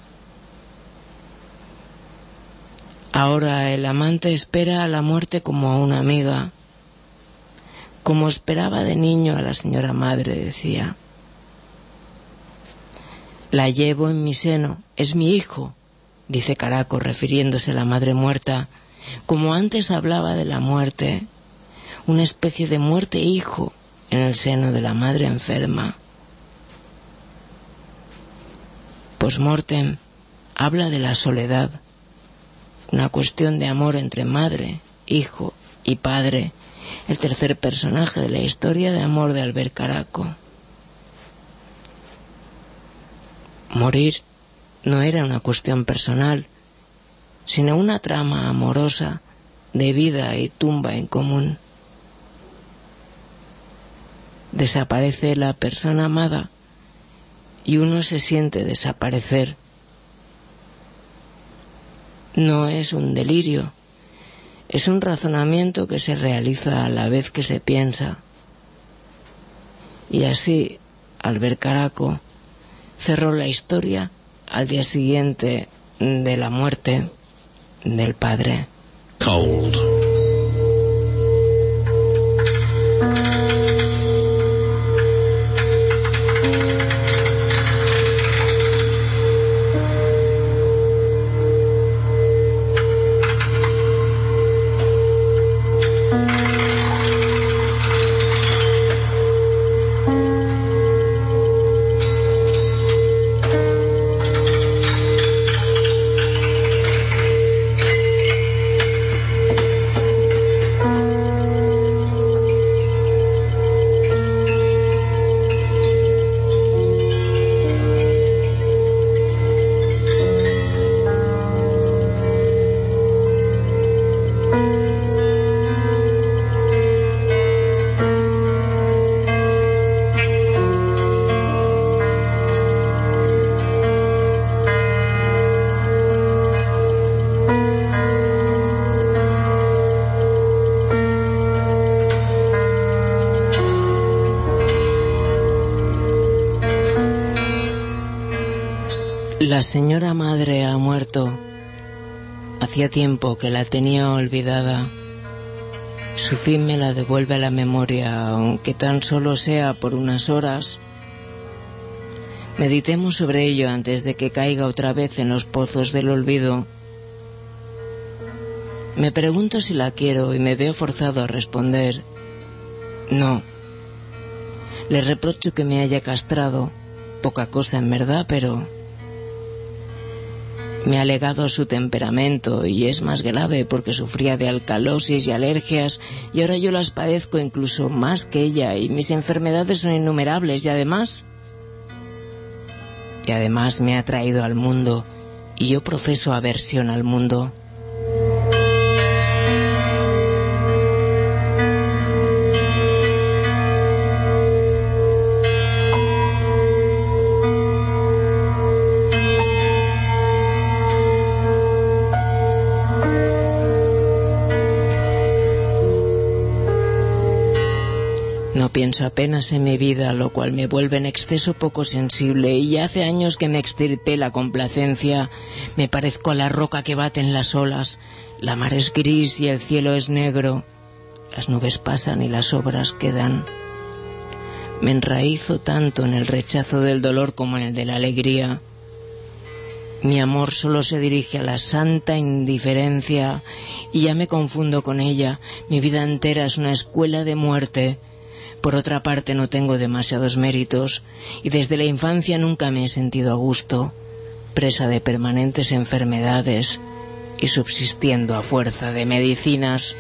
Ahora el amante espera a la muerte como a una amiga, como esperaba de niño a la señora madre, decía. La llevo en mi seno, es mi hijo, dice Caraco refiriéndose a la madre muerta, como antes hablaba de la muerte, una especie de muerte hijo en el seno de la madre enferma. Postmortem habla de la soledad, una cuestión de amor entre madre, hijo y padre, el tercer personaje de la historia de amor de Albert Caraco. Morir no era una cuestión personal, sino una trama amorosa de vida y tumba en común. Desaparece la persona amada y uno se siente desaparecer. No es un delirio, es un razonamiento que se realiza a la vez que se piensa. Y así, Albert Caraco cerró la historia al día siguiente de la muerte del padre. Cold. La señora madre ha muerto. Hacía tiempo que la tenía olvidada. Su fin me la devuelve a la memoria, aunque tan solo sea por unas horas. Meditemos sobre ello antes de que caiga otra vez en los pozos del olvido. Me pregunto si la quiero y me veo forzado a responder no. Le reprocho que me haya castrado, poca cosa en verdad, pero me ha legado su temperamento y es más grave porque sufría de alcalosis y alergias y ahora yo las padezco incluso más que ella y mis enfermedades son innumerables y además... Y además me ha traído al mundo y yo profeso aversión al mundo. No pienso apenas en mi vida, lo cual me vuelve en exceso poco sensible, y ya hace años que me extirpé la complacencia. Me parezco a la roca que bate en las olas. La mar es gris y el cielo es negro. Las nubes pasan y las obras quedan. Me enraizo tanto en el rechazo del dolor como en el de la alegría. Mi amor solo se dirige a la santa indiferencia y ya me confundo con ella. Mi vida entera es una escuela de muerte. Por otra parte, no tengo demasiados méritos y desde la infancia nunca me he sentido a gusto, presa de permanentes enfermedades y subsistiendo a fuerza de medicinas.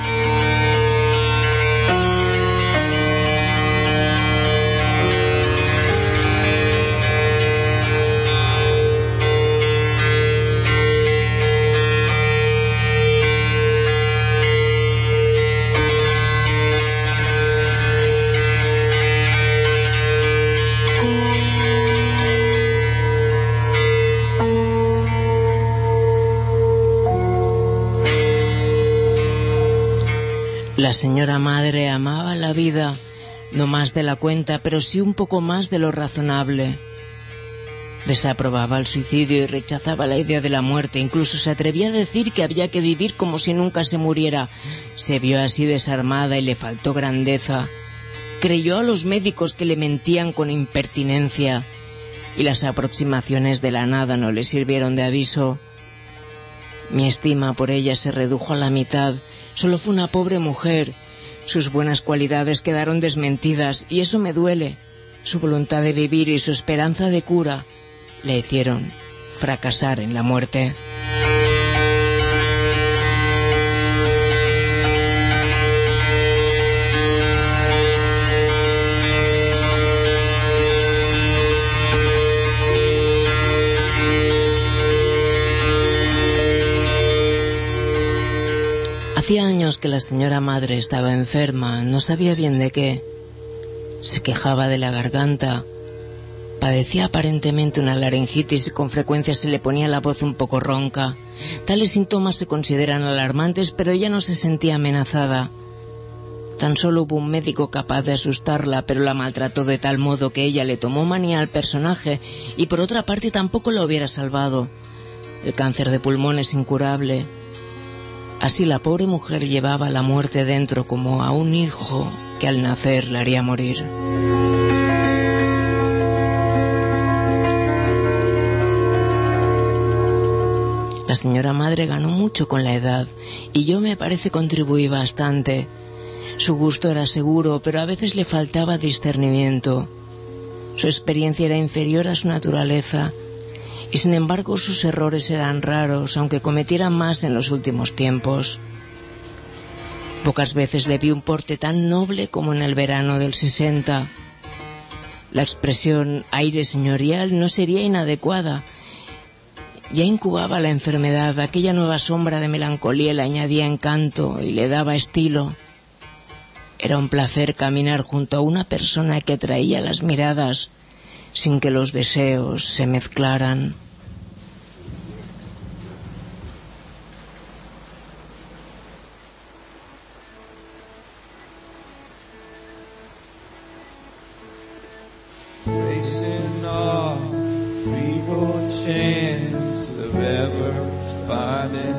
La señora madre amaba la vida, no más de la cuenta, pero sí un poco más de lo razonable. Desaprobaba el suicidio y rechazaba la idea de la muerte, incluso se atrevía a decir que había que vivir como si nunca se muriera. Se vio así desarmada y le faltó grandeza. Creyó a los médicos que le mentían con impertinencia, y las aproximaciones de la nada no le sirvieron de aviso. Mi estima por ella se redujo a la mitad. Solo fue una pobre mujer. Sus buenas cualidades quedaron desmentidas y eso me duele. Su voluntad de vivir y su esperanza de cura le hicieron fracasar en la muerte. Hacía años que la señora madre estaba enferma, no sabía bien de qué. Se quejaba de la garganta, padecía aparentemente una laringitis y con frecuencia se le ponía la voz un poco ronca. Tales síntomas se consideran alarmantes, pero ella no se sentía amenazada. Tan solo hubo un médico capaz de asustarla, pero la maltrató de tal modo que ella le tomó manía al personaje y por otra parte tampoco la hubiera salvado. El cáncer de pulmón es incurable. Así la pobre mujer llevaba la muerte dentro como a un hijo que al nacer la haría morir. La señora madre ganó mucho con la edad y yo me parece contribuí bastante. Su gusto era seguro, pero a veces le faltaba discernimiento. Su experiencia era inferior a su naturaleza. Y sin embargo sus errores eran raros, aunque cometiera más en los últimos tiempos. Pocas veces le vi un porte tan noble como en el verano del sesenta. La expresión aire señorial no sería inadecuada. Ya incubaba la enfermedad, aquella nueva sombra de melancolía le añadía encanto y le daba estilo. Era un placer caminar junto a una persona que atraía las miradas sin que los deseos se mezclaran. Facing off, feeble chance of ever finding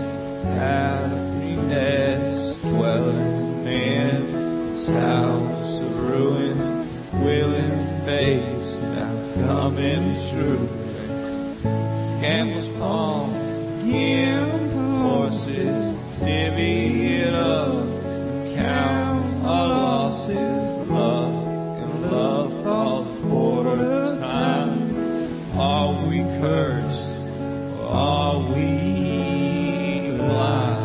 happiness, dwelling in this house of ruin, willing face now coming true. Campbell's palm, gimp horses, divvy it up, count our losses, love and love all quarter time. Are we cursed or are we blind?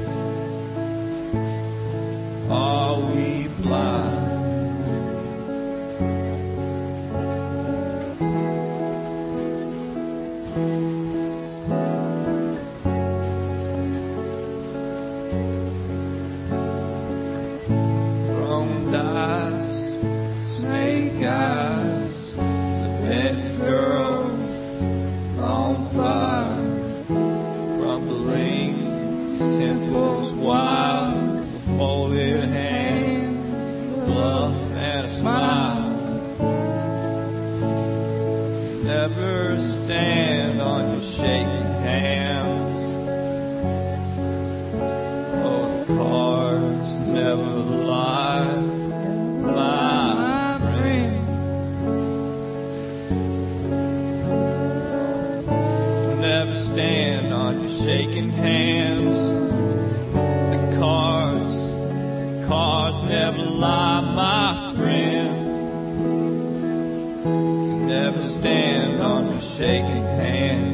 Are we blind? From dice, snake eyes, the pet girl on fire, crumbling his temples wild, folded hand, bluff and a smile. Never stand on your shaking hands. Oh, the cards never lie, my friend. Never stand on your shaking hands. The cards, the cards never lie, my friend. Never stand on your shaking hands.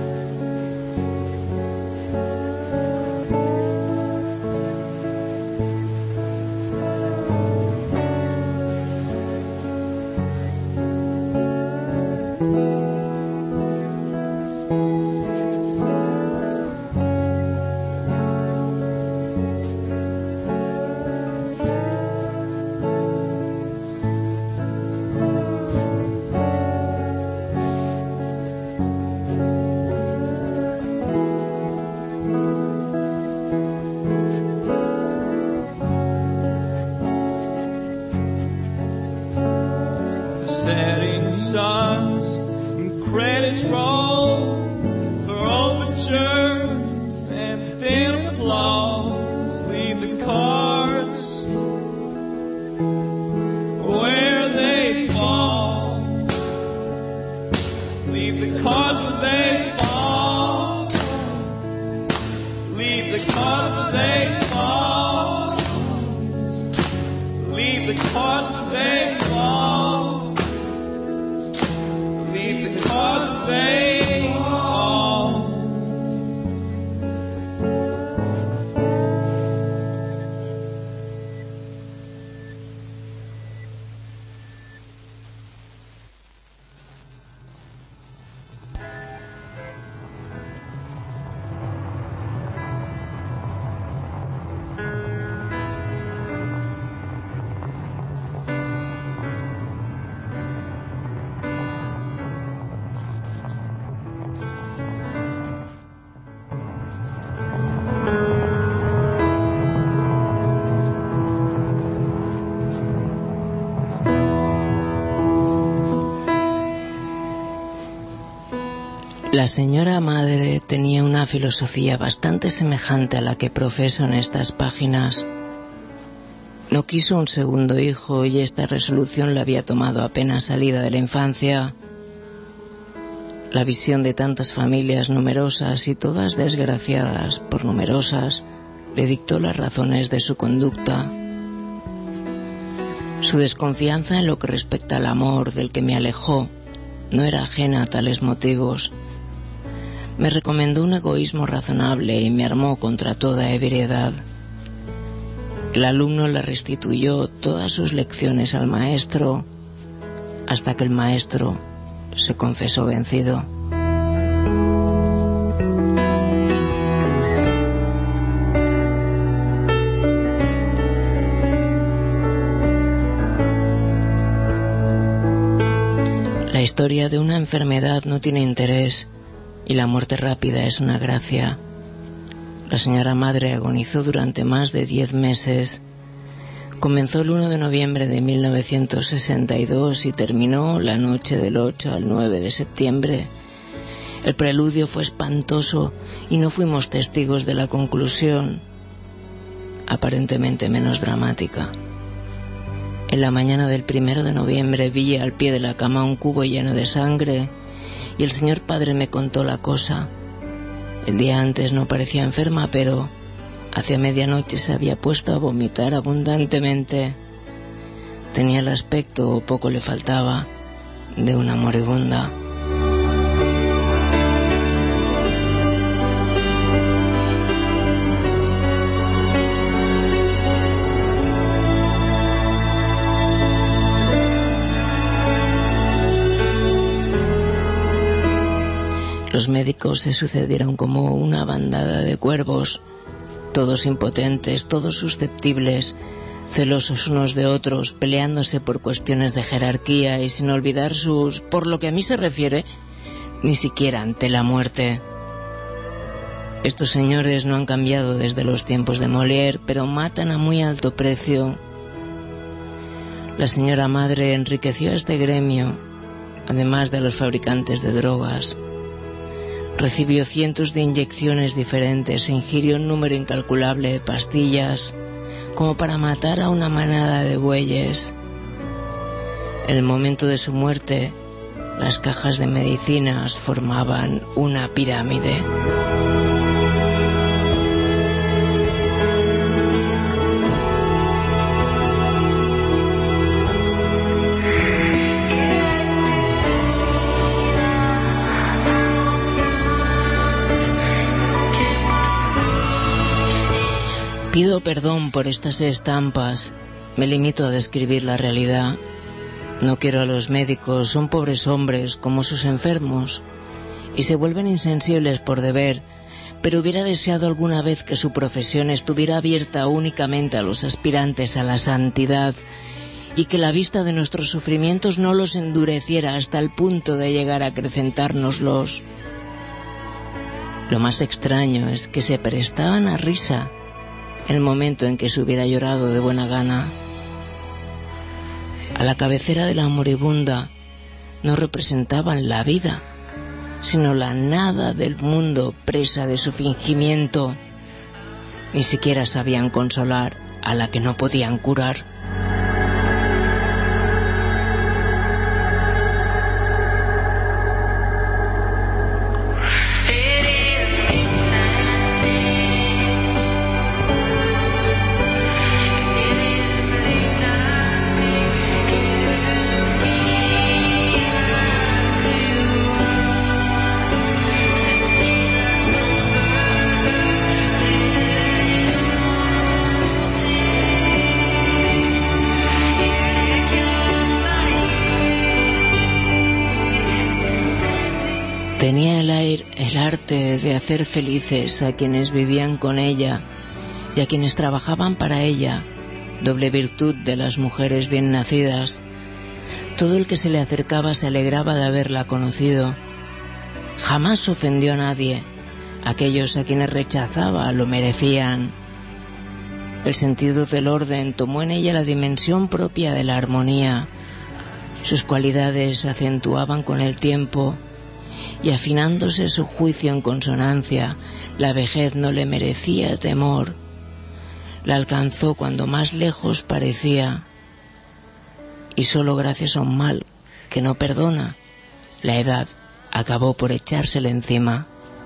Setting suns and credits roll for overtures and thin applause. Leave the cards where they fall. Leave the cards where they fall. Leave the cards where they fall. Leave the cards where they fall. Leave the cards where they La señora madre tenía una filosofía bastante semejante a la que profeso en estas páginas. No quiso un segundo hijo y esta resolución la había tomado apenas salida de la infancia. La visión de tantas familias numerosas y todas desgraciadas por numerosas le dictó las razones de su conducta. Su desconfianza en lo que respecta al amor del que me alejó no era ajena a tales motivos. Me recomendó un egoísmo razonable y me armó contra toda ebriedad. El alumno le restituyó todas sus lecciones al maestro hasta que el maestro se confesó vencido. La historia de una enfermedad no tiene interés y la muerte rápida es una gracia. La señora madre agonizó durante más de diez meses. Comenzó el uno de noviembre de mil novecientos sesenta y dos y terminó la noche del ocho al nueve de septiembre. El preludio fue espantoso y no fuimos testigos de la conclusión, aparentemente menos dramática. En la mañana del primero de noviembre vi al pie de la cama un cubo lleno de sangre y el señor padre me contó la cosa. El día antes no parecía enferma, pero hacia medianoche se había puesto a vomitar abundantemente. Tenía el aspecto, o poco le faltaba, de una moribunda. Los médicos se sucedieron como una bandada de cuervos, todos impotentes, todos susceptibles, celosos unos de otros, peleándose por cuestiones de jerarquía y sin olvidar sus, por lo que a mí se refiere, ni siquiera ante la muerte. Estos señores no han cambiado desde los tiempos de Molière, pero matan a muy alto precio. La señora madre enriqueció a este gremio, además de los fabricantes de drogas. Recibió cientos de inyecciones diferentes e ingirió un número incalculable de pastillas, como para matar a una manada de bueyes. En el momento de su muerte, las cajas de medicinas formaban una pirámide. Pido perdón por estas estampas, me limito a describir la realidad. No quiero a los médicos, son pobres hombres como sus enfermos, y se vuelven insensibles por deber, pero hubiera deseado alguna vez que su profesión estuviera abierta únicamente a los aspirantes a la santidad, y que la vista de nuestros sufrimientos no los endureciera hasta el punto de llegar a acrecentárnoslos. Lo más extraño es que se prestaban a risa en el momento en que se hubiera llorado de buena gana. A la cabecera de la moribunda no representaban la vida, sino la nada del mundo presa de su fingimiento. Ni siquiera sabían consolar a la que no podían curar. Tenía el aire, el arte de hacer felices a quienes vivían con ella y a quienes trabajaban para ella, doble virtud de las mujeres bien nacidas. Todo el que se le acercaba se alegraba de haberla conocido. Jamás ofendió a nadie. Aquellos a quienes rechazaba lo merecían. El sentido del orden tomó en ella la dimensión propia de la armonía. Sus cualidades se acentuaban con el tiempo y afinándose su juicio en consonancia, la vejez no le merecía temor. La alcanzó cuando más lejos parecía, y solo gracias a un mal que no perdona, la edad acabó por echársele encima.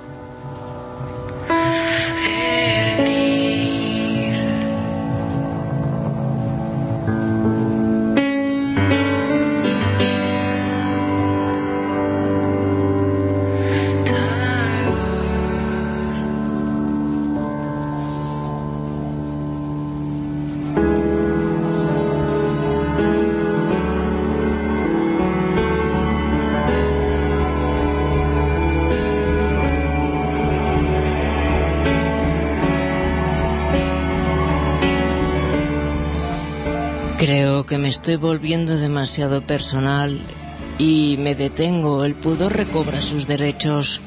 Creo que me estoy volviendo demasiado personal y me detengo. El pudor recobra sus derechos.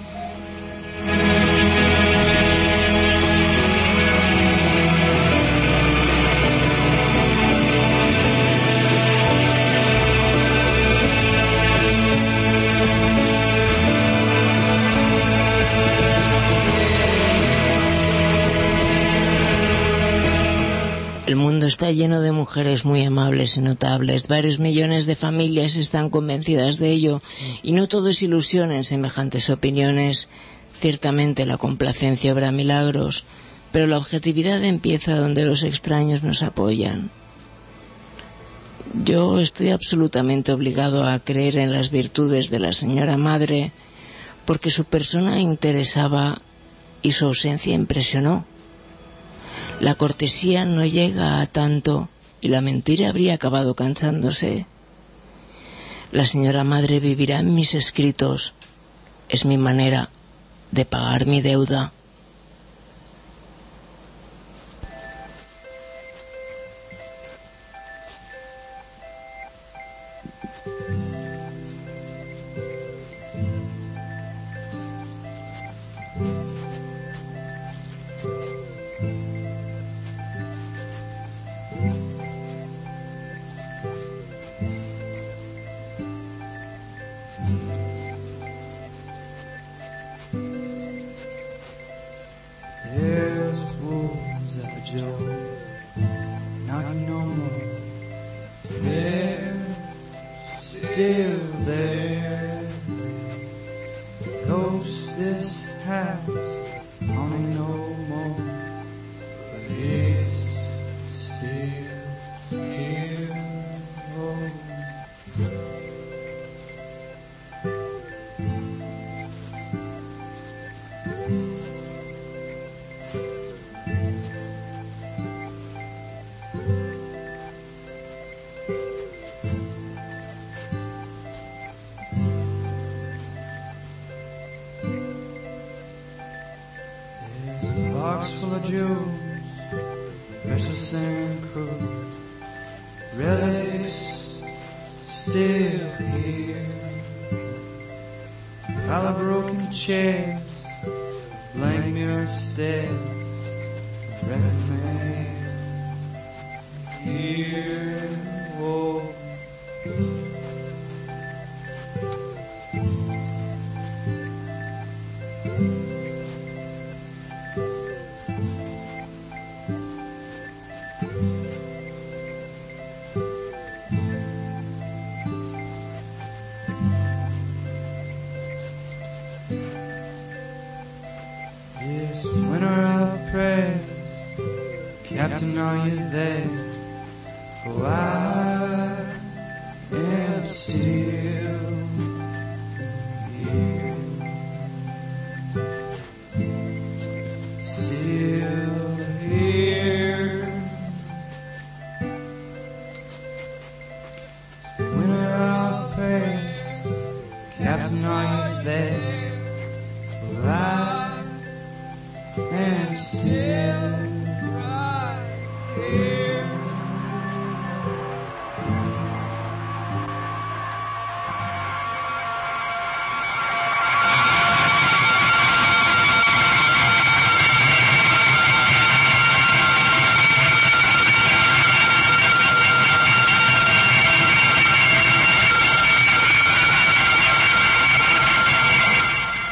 El mundo está lleno de mujeres muy amables y notables. Varios millones de familias están convencidas de ello, y no todo es ilusión en semejantes opiniones. Ciertamente la complacencia obra milagros, pero la objetividad empieza donde los extraños nos apoyan. Yo estoy absolutamente obligado a creer en las virtudes de la señora madre, porque su persona interesaba y su ausencia impresionó. La cortesía no llega a tanto y la mentira habría acabado cansándose. La señora madre vivirá en mis escritos. Es mi manera de pagar mi deuda.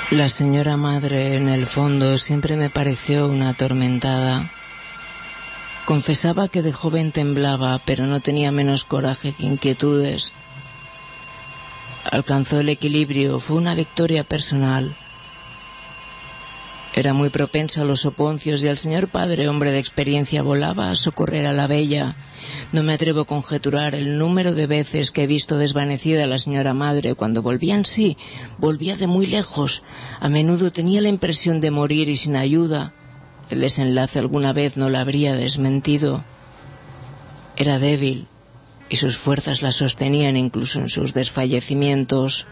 La señora madre, en el fondo, siempre me pareció una atormentada. Confesaba que de joven temblaba, pero no tenía menos coraje que inquietudes. Alcanzó el equilibrio, fue una victoria personal. Era muy propensa a los soponcios y el señor padre, hombre de experiencia, volaba a socorrer a la bella. No me atrevo a conjeturar el número de veces que he visto desvanecida a la señora madre. Cuando volvía en sí, volvía de muy lejos. A menudo tenía la impresión de morir y sin ayuda. El desenlace alguna vez no la habría desmentido. Era débil y sus fuerzas la sostenían incluso en sus desfallecimientos.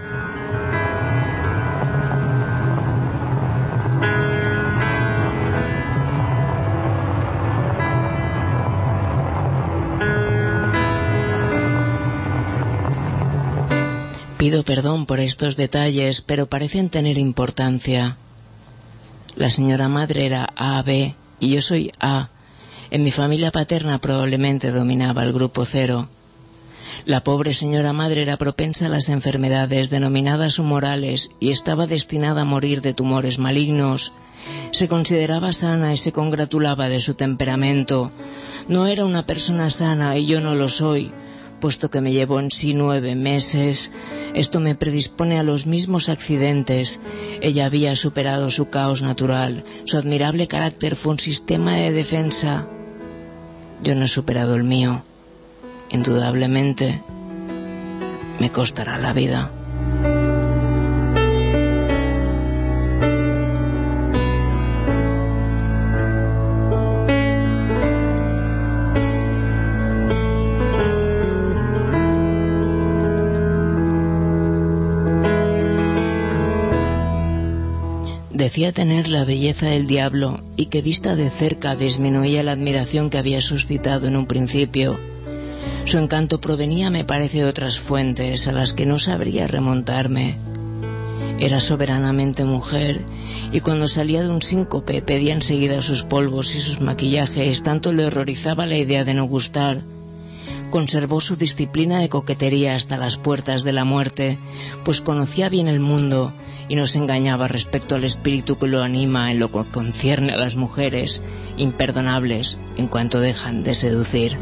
Pido perdón por estos detalles, pero parecen tener importancia. La señora madre era A B y yo soy A. En mi familia paterna probablemente dominaba el grupo cero. La pobre señora madre era propensa a las enfermedades denominadas humorales y estaba destinada a morir de tumores malignos. Se consideraba sana y se congratulaba de su temperamento. No era una persona sana y yo no lo soy, puesto que me llevó en sí nueve meses. Esto me predispone a los mismos accidentes. Ella había superado su caos natural. Su admirable carácter fue un sistema de defensa. Yo no he superado el mío. Indudablemente, me costará la vida. Decía tener la belleza del diablo y que vista de cerca disminuía la admiración que había suscitado en un principio. Su encanto provenía, me parece, de otras fuentes a las que no sabría remontarme. Era soberanamente mujer y cuando salía de un síncope pedía enseguida sus polvos y sus maquillajes, tanto le horrorizaba la idea de no gustar. Conservó su disciplina de coquetería hasta las puertas de la muerte, pues conocía bien el mundo y no se engañaba respecto al espíritu que lo anima en lo que concierne a las mujeres, imperdonables en cuanto dejan de seducir.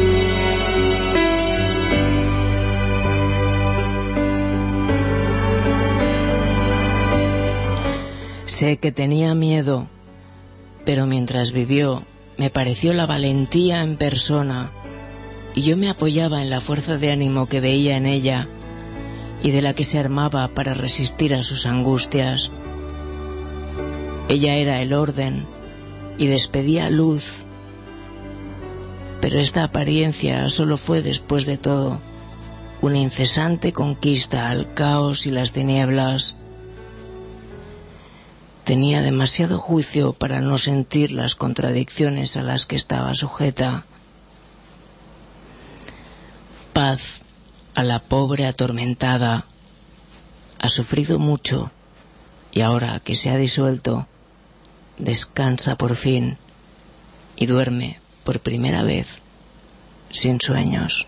Sé que tenía miedo, pero mientras vivió me pareció la valentía en persona, y yo me apoyaba en la fuerza de ánimo que veía en ella y de la que se armaba para resistir a sus angustias. Ella era el orden y despedía luz, pero esta apariencia solo fue, después de todo, una incesante conquista al caos y las tinieblas. Tenía demasiado juicio para no sentir las contradicciones a las que estaba sujeta. Paz a la pobre atormentada. Ha sufrido mucho y ahora que se ha disuelto, descansa por fin y duerme por primera vez sin sueños.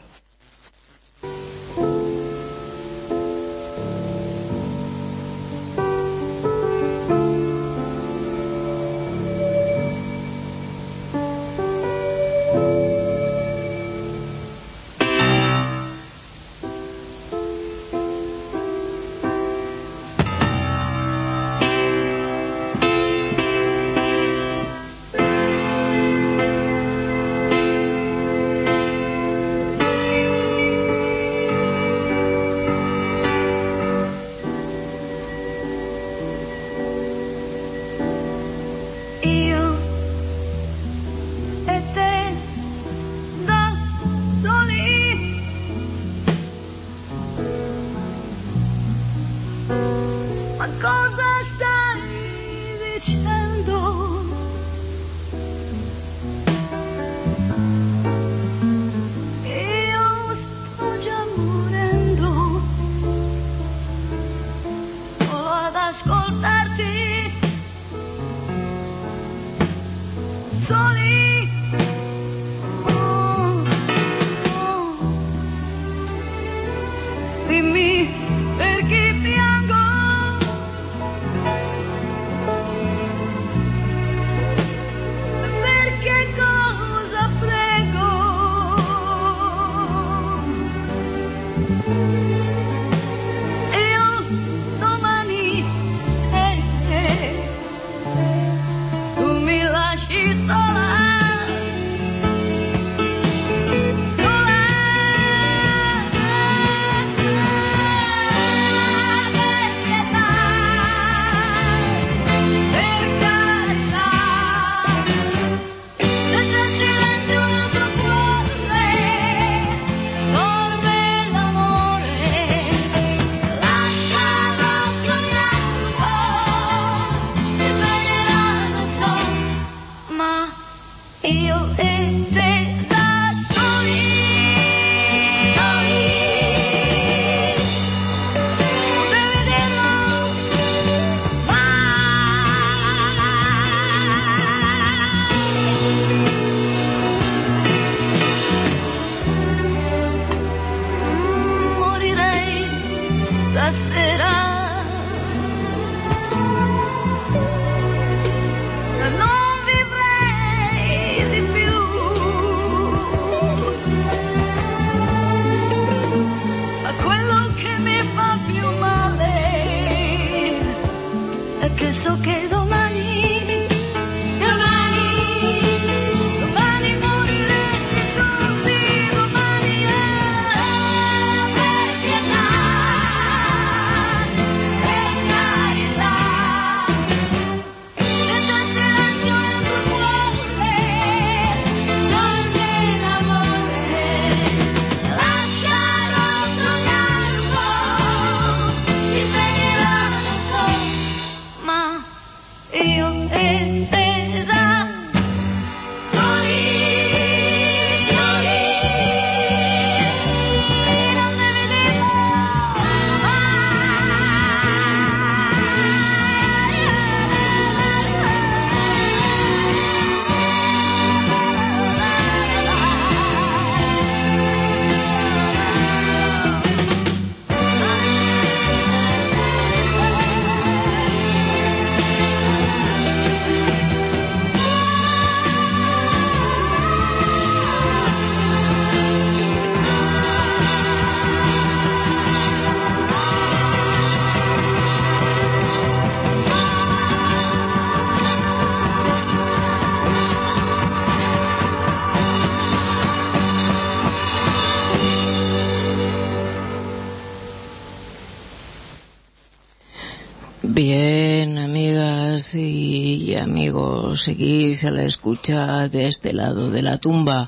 Bien, amigas y amigos, seguís a la escucha de este lado de la tumba.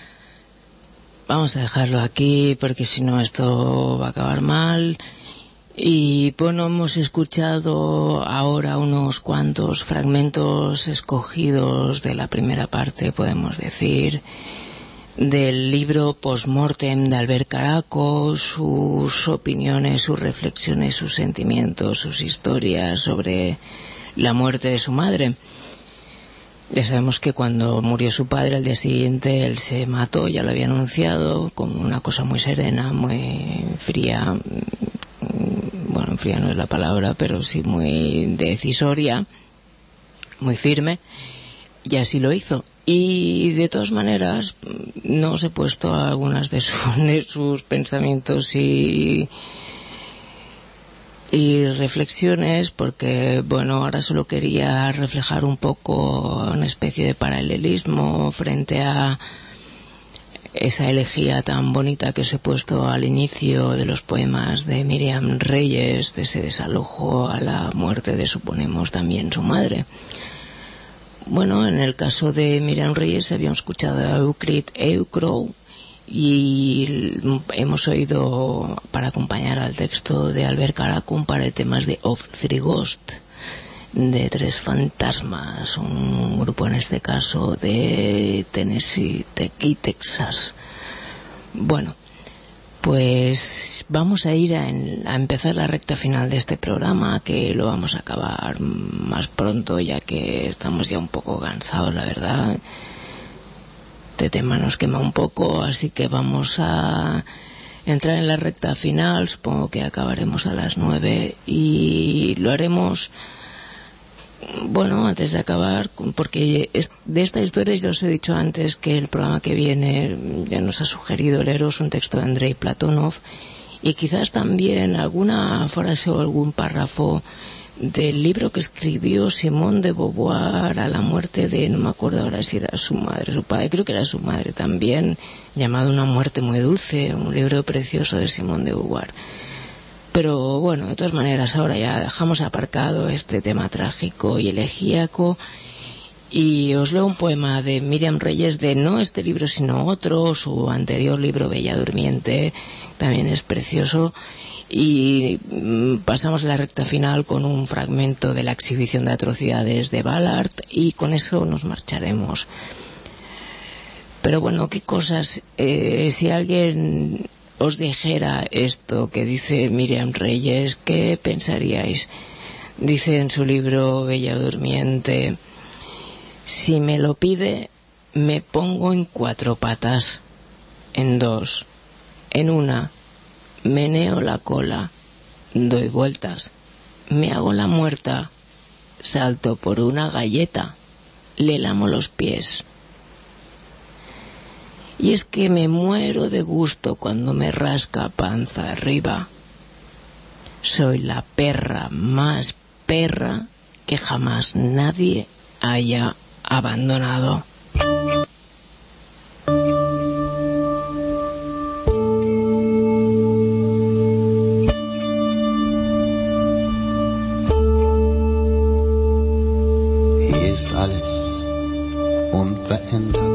Vamos a dejarlo aquí porque si no esto va a acabar mal. Y bueno, hemos escuchado ahora unos cuantos fragmentos escogidos de la primera parte, podemos decir, del libro Postmortem de Albert Caraco, sus opiniones, sus reflexiones, sus sentimientos, sus historias sobre la muerte de su madre. Ya sabemos que cuando murió su padre, al día siguiente él se mató, ya lo había anunciado, como una cosa muy serena, muy fría, bueno, fría no es la palabra, pero sí muy decisoria, muy firme, y así lo hizo. Y de todas maneras, no os he puesto algunas de, su, de sus pensamientos y, y reflexiones, porque, bueno, ahora solo quería reflejar un poco una especie de paralelismo frente a esa elegía tan bonita que os he puesto al inicio de los poemas de Miriam Reyes, de ese desalojo a la muerte de, suponemos, también su madre. Bueno, en el caso de Miriam Reyes habíamos escuchado a Euclid Eucrow y hemos oído, para acompañar al texto de Albert Caraco, un par de temas de Of Three Ghosts, de Tres Fantasmas, un grupo en este caso de Tennessee y Texas. Bueno, pues vamos a ir a, en, a empezar la recta final de este programa, que lo vamos a acabar más pronto, ya que estamos ya un poco cansados, la verdad. Este tema nos quema un poco, así que vamos a entrar en la recta final. Supongo que acabaremos a las nueve y lo haremos bueno, antes de acabar, porque de esta historia ya os he dicho antes que el programa que viene ya nos ha sugerido leeros un texto de Andrei Platonov, y quizás también alguna frase o algún párrafo del libro que escribió Simone de Beauvoir a la muerte de, no me acuerdo ahora si era su madre, su padre, creo que era su madre también, llamado Una muerte muy dulce, un libro precioso de Simone de Beauvoir. Pero bueno, de todas maneras, ahora ya dejamos aparcado este tema trágico y elegíaco, y os leo un poema de Miriam Reyes, de no este libro sino otro, su anterior libro Bella Durmiente, también es precioso. Y pasamos a la recta final con un fragmento de la exhibición de atrocidades de Ballard, y con eso nos marcharemos. Pero bueno, qué cosas, eh, si alguien os dijera esto que dice Miriam Reyes, ¿qué pensaríais? Dice en su libro Bella Durmiente: si me lo pide, me pongo en cuatro patas, en dos, en una, meneo la cola, doy vueltas, me hago la muerta, salto por una galleta, le lamo los pies. Y es que me muero de gusto cuando me rasca panza arriba. Soy la perra más perra que jamás nadie haya abandonado. Hier ist alles unverändert.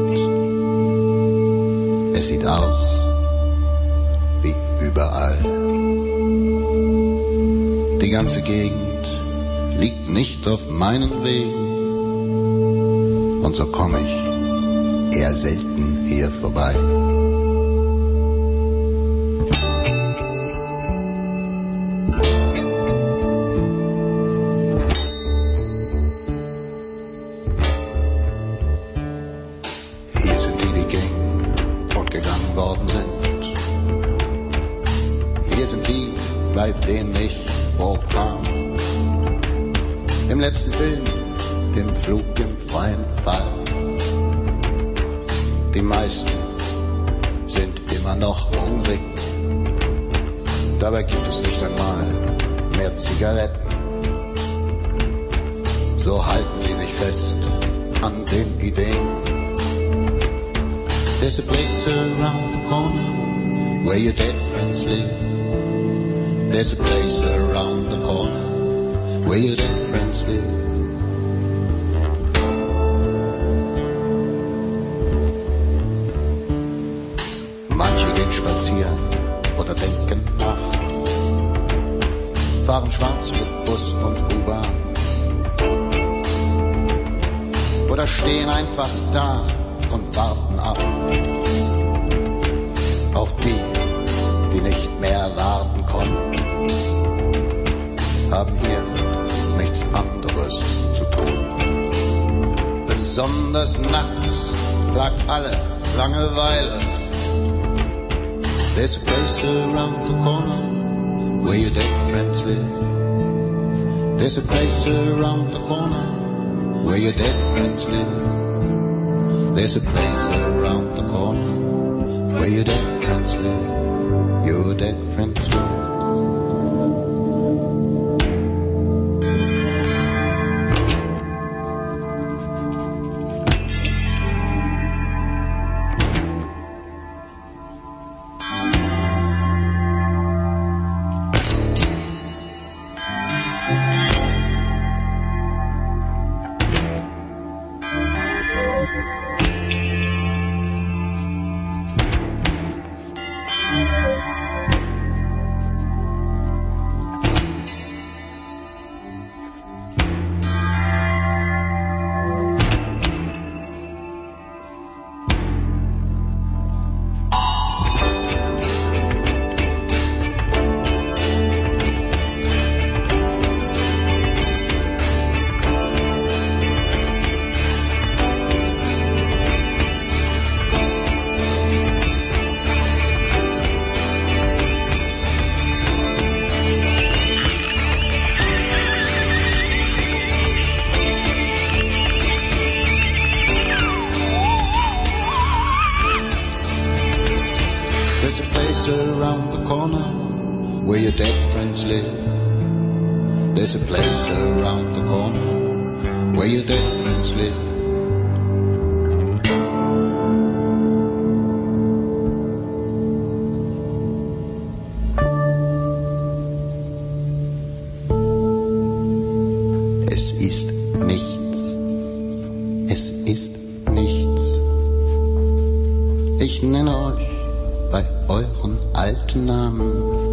Es sieht aus wie überall. Die ganze Gegend liegt nicht auf meinen Wegen, und so komme ich eher selten hier vorbei. Hier sind die, die gingen und gegangen worden sind. Hier sind die, bei denen ich vorkam. Im letzten Film, im Flug im freien Fall. Die meisten sind immer noch hungrig. Dabei gibt es nicht einmal mehr Zigaretten. So halten sie sich fest an den Ideen. There's a place around the corner where your dead friends live. There's a place around the corner where your dead friends live. Manche gehen spazieren oder denken nach, fahren schwarz mit Bus und U-Bahn oder stehen einfach da und warten ab auf die, die nicht mehr warten konnten, haben hier nichts anderes zu tun. Besonders nachts plagt alle Langeweile. There's a place around the corner where your dead friends live. There's a place around the corner where your dead friends live. There's a place around the corner where your dead friends live. Your dead friends live. where your dead friends live. There's a place around the corner where your dead friends live. Es ist nichts. Es ist nichts. Ich nenne euch bei euren alten Namen.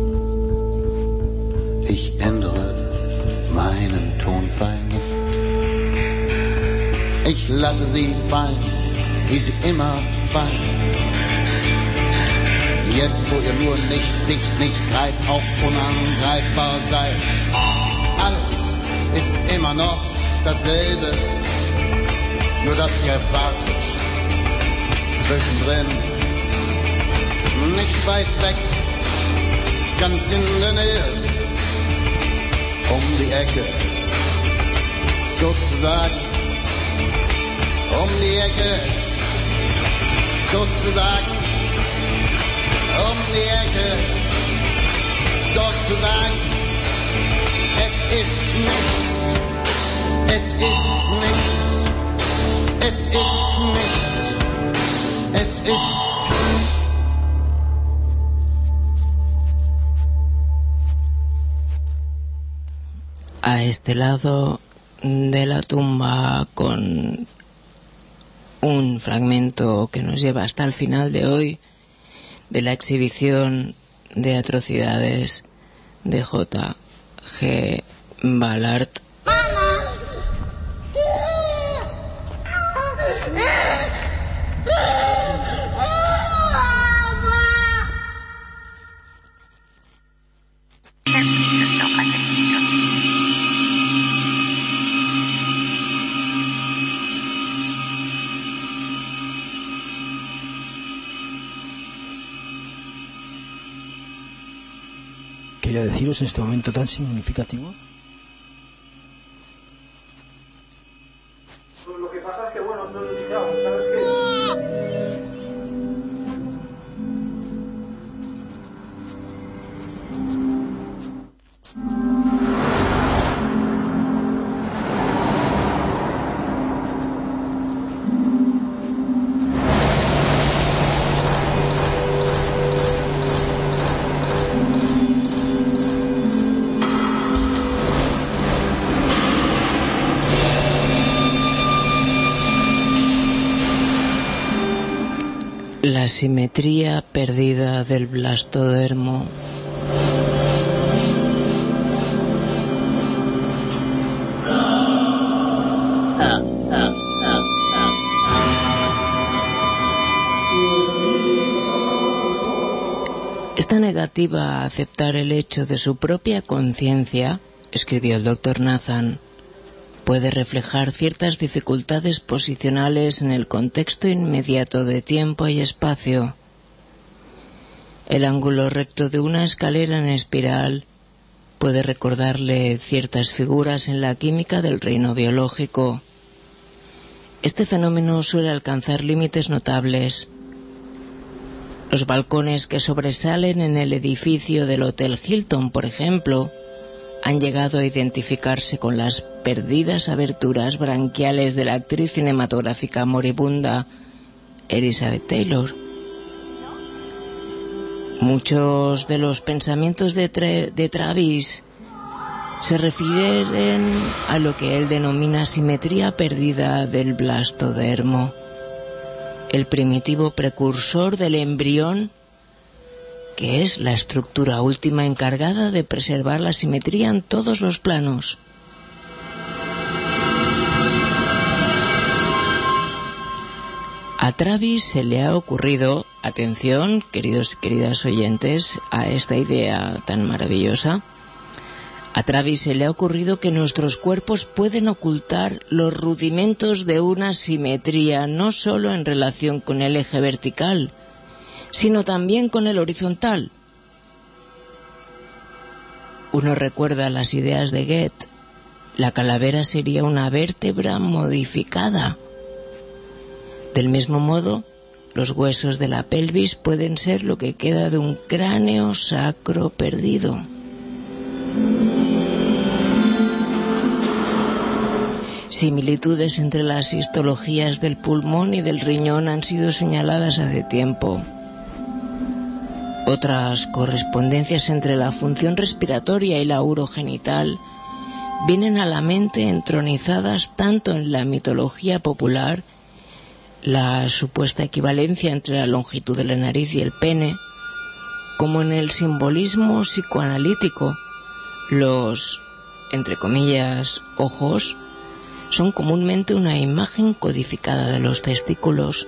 Ich ändere meinen Tonfall nicht. Ich lasse sie fallen, wie sie immer fallen. Jetzt, wo ihr nur nicht Sicht, nicht greift, auch unangreifbar seid. Alles ist immer noch dasselbe, nur dass ihr wartet zwischendrin, nicht weit weg, ganz in der Nähe, um die Ecke, sozusagen, um die Ecke, sozusagen, um die Ecke, sozusagen. Es ist nichts, es ist nichts, es ist nichts, es ist. A este lado de la tumba, con un fragmento que nos lleva hasta el final de hoy de la exhibición de atrocidades de J G Ballard. Quería deciros en este momento tan significativo. Pues lo que pasa es que, bueno, no lo digamos, ¿sabes qué? La simetría perdida del blastodermo. Esta negativa a aceptar el hecho de su propia conciencia, escribió el doctor Nathan, puede reflejar ciertas dificultades posicionales en el contexto inmediato de tiempo y espacio. El ángulo recto de una escalera en espiral puede recordarle ciertas figuras en la química del reino biológico. Este fenómeno suele alcanzar límites notables. Los balcones que sobresalen en el edificio del Hotel Hilton, por ejemplo, han llegado a identificarse con las perdidas aberturas branquiales de la actriz cinematográfica moribunda Elizabeth Taylor. Muchos de los pensamientos de, Tra- de Travis se refieren a lo que él denomina simetría perdida del blastodermo, el primitivo precursor del embrión, que es la estructura última encargada de preservar la simetría en todos los planos. A Travis se le ha ocurrido, atención, queridos y queridas oyentes, a esta idea tan maravillosa, a Travis se le ha ocurrido que nuestros cuerpos pueden ocultar los rudimentos de una simetría no solo en relación con el eje vertical, sino también con el horizontal. Uno recuerda las ideas de Goethe. La calavera sería una vértebra modificada. Del mismo modo, Los huesos de la pelvis pueden ser lo que queda de un cráneo sacro perdido. Similitudes entre las histologías del pulmón y del riñón han sido señaladas hace tiempo. Otras correspondencias entre la función respiratoria y la urogenital vienen a la mente entronizadas tanto en la mitología popular, la supuesta equivalencia entre la longitud de la nariz y el pene, como en el simbolismo psicoanalítico. Los, entre comillas, ojos son comúnmente una imagen codificada de los testículos.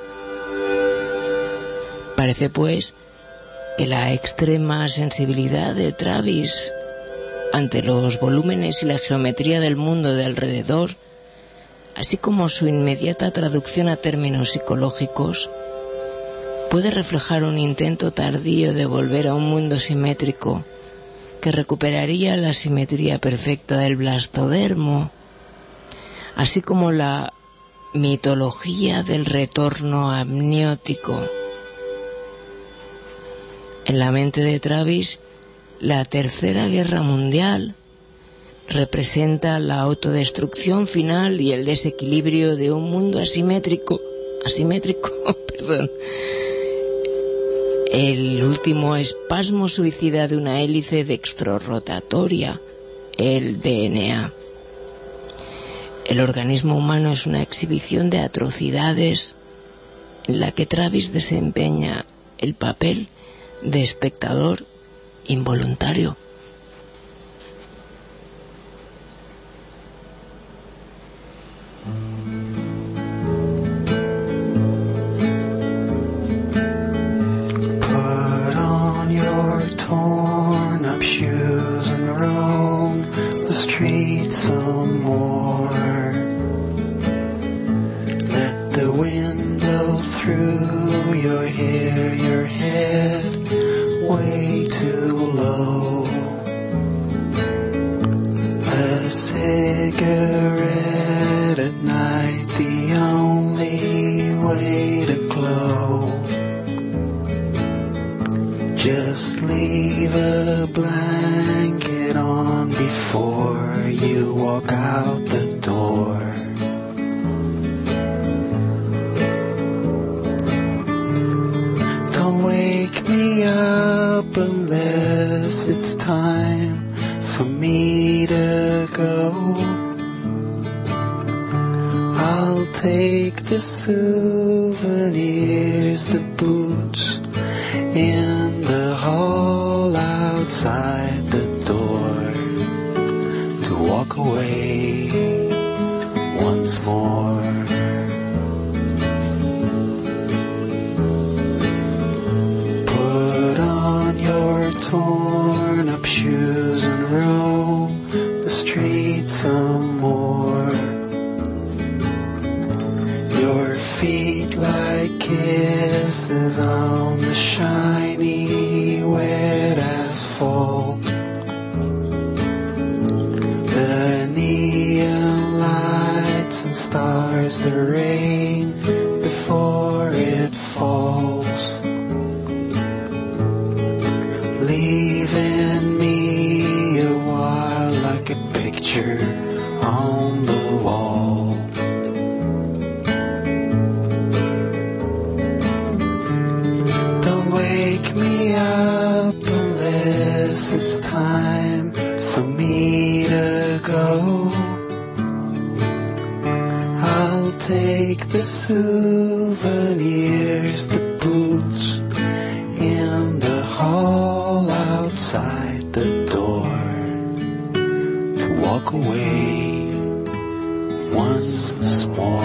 Parece, pues, que la extrema sensibilidad de Travis ante los volúmenes y la geometría del mundo de alrededor, así como su inmediata traducción a términos psicológicos, puede reflejar un intento tardío de volver a un mundo simétrico que recuperaría la simetría perfecta del blastodermo, así como la mitología del retorno amniótico. En la mente de Travis, la Tercera Guerra Mundial representa la autodestrucción final y el desequilibrio de un mundo asimétrico, asimétrico, perdón, el último espasmo suicida de una hélice dextrorotatoria, el D N A. El organismo humano es una exhibición de atrocidades en la que Travis desempeña el papel de espectador involuntario. Put on your torn up shoes and roam the streets some more. Let the wind blow through your hair, your head way too low. A cigarette at night, the only way to glow. Just leave a blanket on before you walk out the door. Don't wake me up unless it's time for me to go. I'll take the souvenirs, the boots in the hall outside the door, to walk away once more. Put on your torn up shoes and roam the streets some more. Your feet like kisses on the shiny wet asphalt. The neon lights and stars, the rain before it falls, leaving me a while like a picture on the wall. Don't wake me up unless it's time for me to go. I'll take the souvenirs, the boots in the hall outside the door, to walk away once more.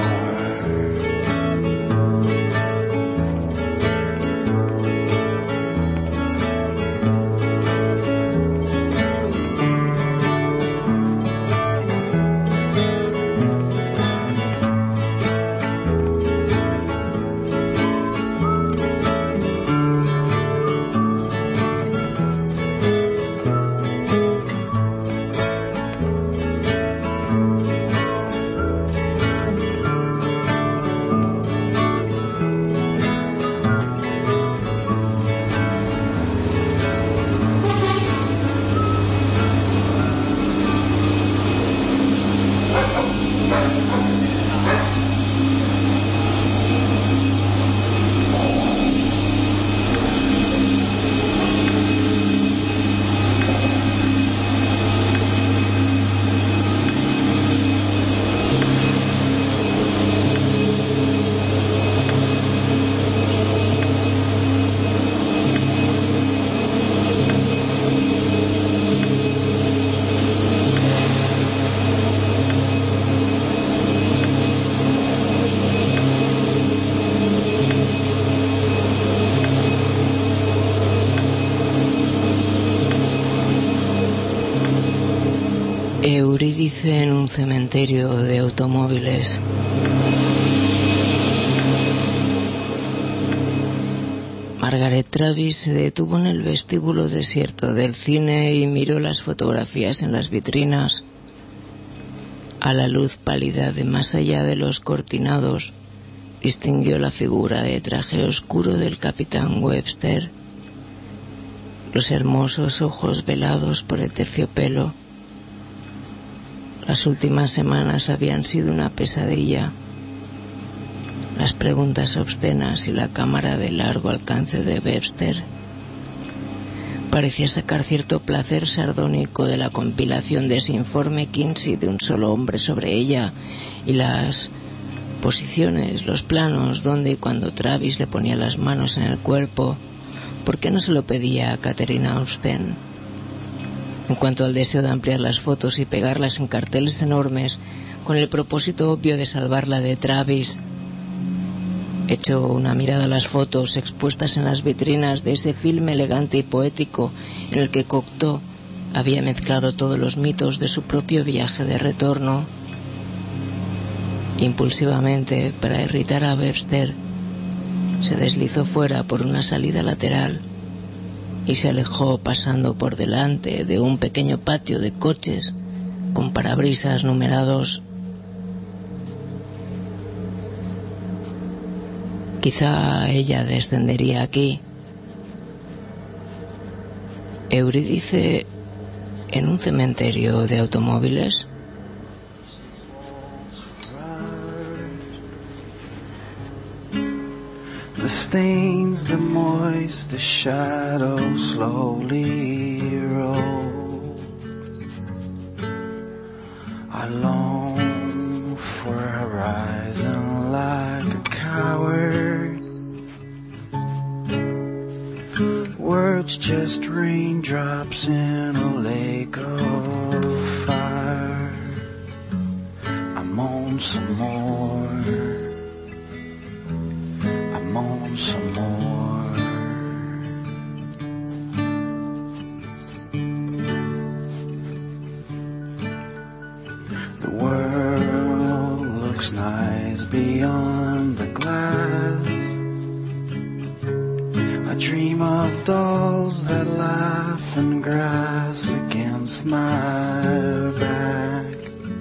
Eurídice en un cementerio de automóviles. Margaret Travis se detuvo en el vestíbulo desierto del cine y miró las fotografías en las vitrinas. A la luz pálida de más allá de los cortinados, distinguió la figura de traje oscuro del capitán Webster, los hermosos ojos velados por el terciopelo. Las últimas semanas habían sido una pesadilla. Las preguntas obscenas y la cámara de largo alcance de Webster. Parecía sacar cierto placer sardónico de la compilación de ese informe Kinsey de un solo hombre sobre ella y las posiciones, los planos, donde y cuando Travis le ponía las manos en el cuerpo. ¿Por qué no se lo pedía a Catherine Austen? En cuanto al deseo de ampliar las fotos y pegarlas en carteles enormes, con el propósito obvio de salvarla de Travis, echó una mirada a las fotos expuestas en las vitrinas de ese filme elegante y poético en el que Cocteau había mezclado todos los mitos de su propio viaje de retorno. Impulsivamente, para irritar a Webster, se deslizó fuera por una salida lateral y se alejó pasando por delante de un pequeño patio de coches con parabrisas numerados. Quizá ella descendería aquí. Eurídice en un cementerio de automóviles. The stains, the moist, the shadows slowly roll. I long for a horizon like a coward. Words just raindrops in a lake of fire. I'm on some more. I'm on some more. The world looks nice beyond the glass. I dream of dolls that laugh and grass against my back.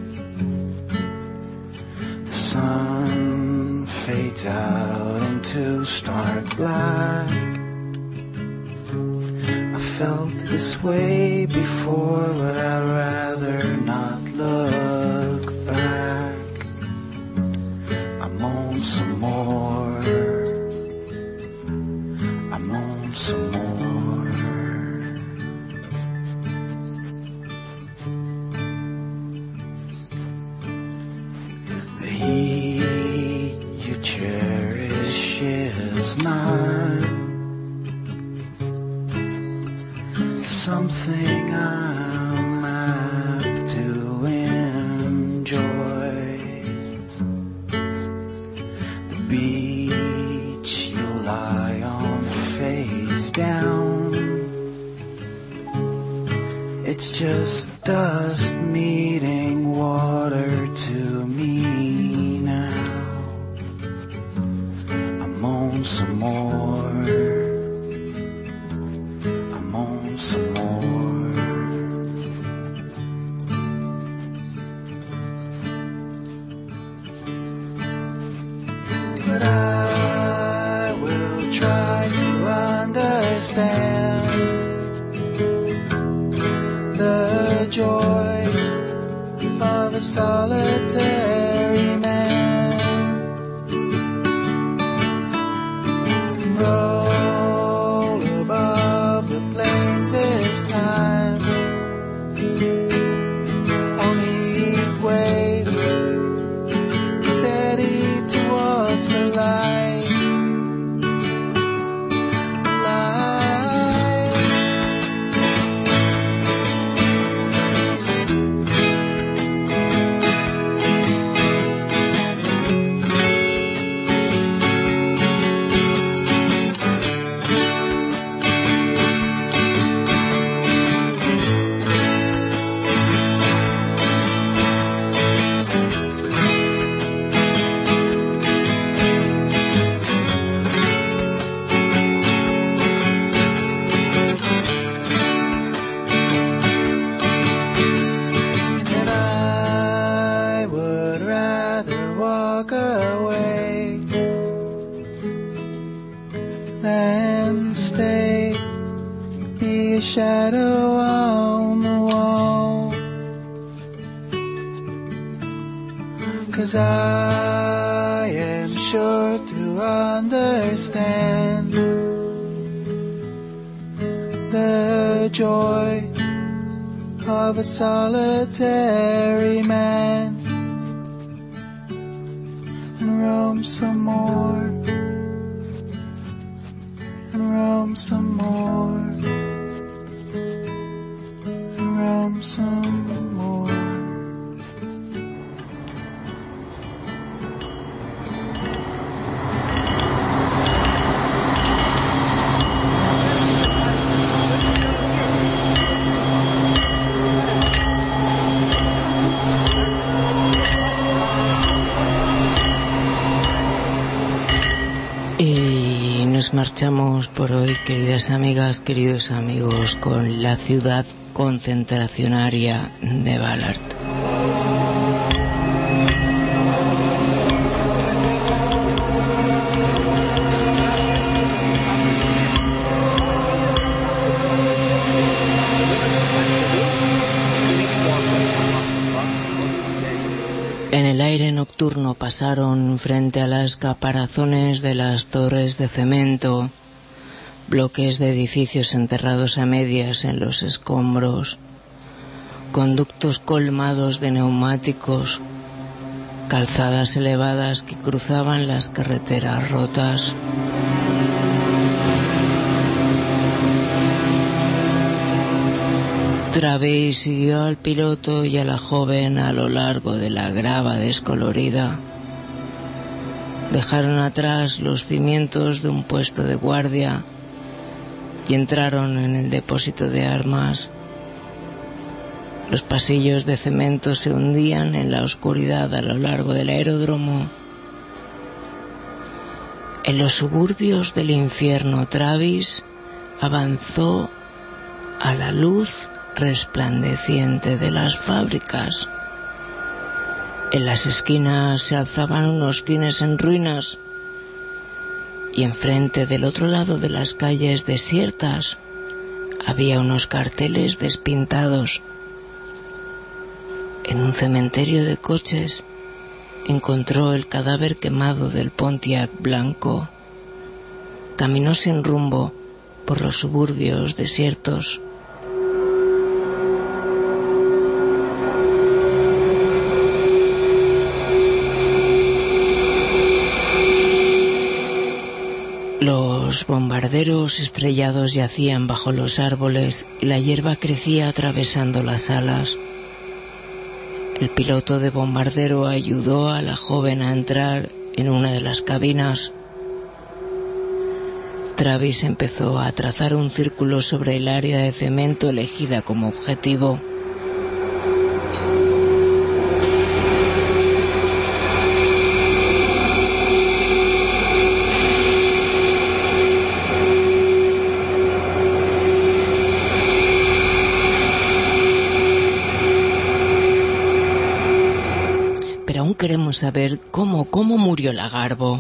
The sun fades out into stark black. I felt this way before, but I'd rather not look back. I'm on some more. I'm on some more. The heat you cherish is not something I'm apt to enjoy. The beach you lie on face down, it's just dust meeting water to me now. I'm on some more. I'm on some more. But I will try to understand the joy of a solitary man. Roll above the plains this time. On each wave, steady towards the light. Light. 'cause I am sure to understand the joy of a solitary man, and roam some more, and roam some more, and roam some more. Y nos marchamos por hoy, queridas amigas, queridos amigos, con la ciudad concentracionaria de Ballard. En el aire nocturno pasaron frente a las caparazones de las torres de cemento, bloques de edificios enterrados a medias en los escombros, conductos colmados de neumáticos, calzadas elevadas que cruzaban las carreteras rotas. Travis siguió al piloto y a la joven a lo largo de la grava descolorida. Dejaron atrás los cimientos de un puesto de guardia y entraron en el depósito de armas. Los pasillos de cemento se hundían en la oscuridad a lo largo del aeródromo. En los suburbios del infierno, Travis avanzó a la luz resplandeciente de las fábricas. En las esquinas se alzaban unos cines en ruinas y enfrente, del otro lado de las calles desiertas, había unos carteles despintados. En un cementerio de coches encontró el cadáver quemado del Pontiac blanco. Caminó sin rumbo por los suburbios desiertos. Los bombarderos estrellados yacían bajo los árboles y la hierba crecía atravesando las alas. El piloto de bombardero ayudó a la joven a entrar en una de las cabinas. Travis empezó a trazar un círculo sobre el área de cemento elegida como objetivo. Queremos saber cómo, cómo murió la Garbo.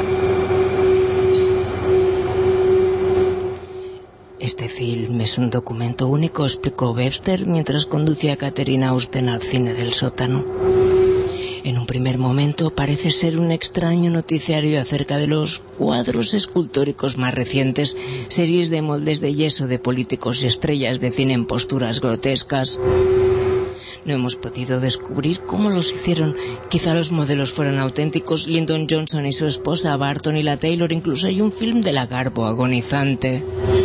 Este film es un documento único, explicó Webster mientras conducía a Catherine Austen al cine del sótano. En un primer momento parece ser un extraño noticiario acerca de los cuadros escultóricos más recientes, series de moldes de yeso de políticos y estrellas de cine en posturas grotescas. No hemos podido descubrir cómo los hicieron. Quizá los modelos fueran auténticos. Lyndon Johnson y su esposa, Barton y la Taylor. Incluso hay un film de la Garbo agonizante.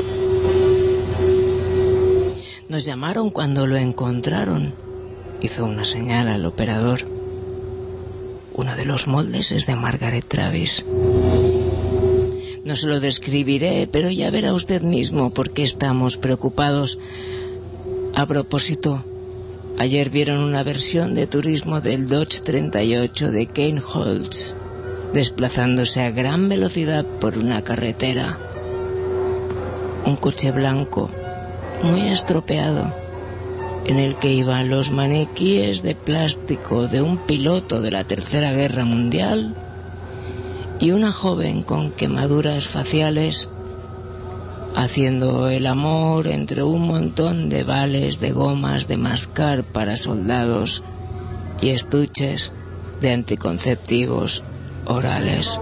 Nos llamaron cuando lo encontraron. Hizo una señal al operador. Uno de los moldes es de Margaret Travis. No se lo describiré, pero ya verá usted mismo por qué estamos preocupados. A propósito, ayer vieron una versión de turismo del Dodge treinta y ocho de Kane Holtz, desplazándose a gran velocidad por una carretera. Un coche blanco, muy estropeado, en el que iban los maniquíes de plástico de un piloto de la Tercera Guerra Mundial y una joven con quemaduras faciales, haciendo el amor entre un montón de vales de gomas de mascar para soldados y estuches de anticonceptivos orales.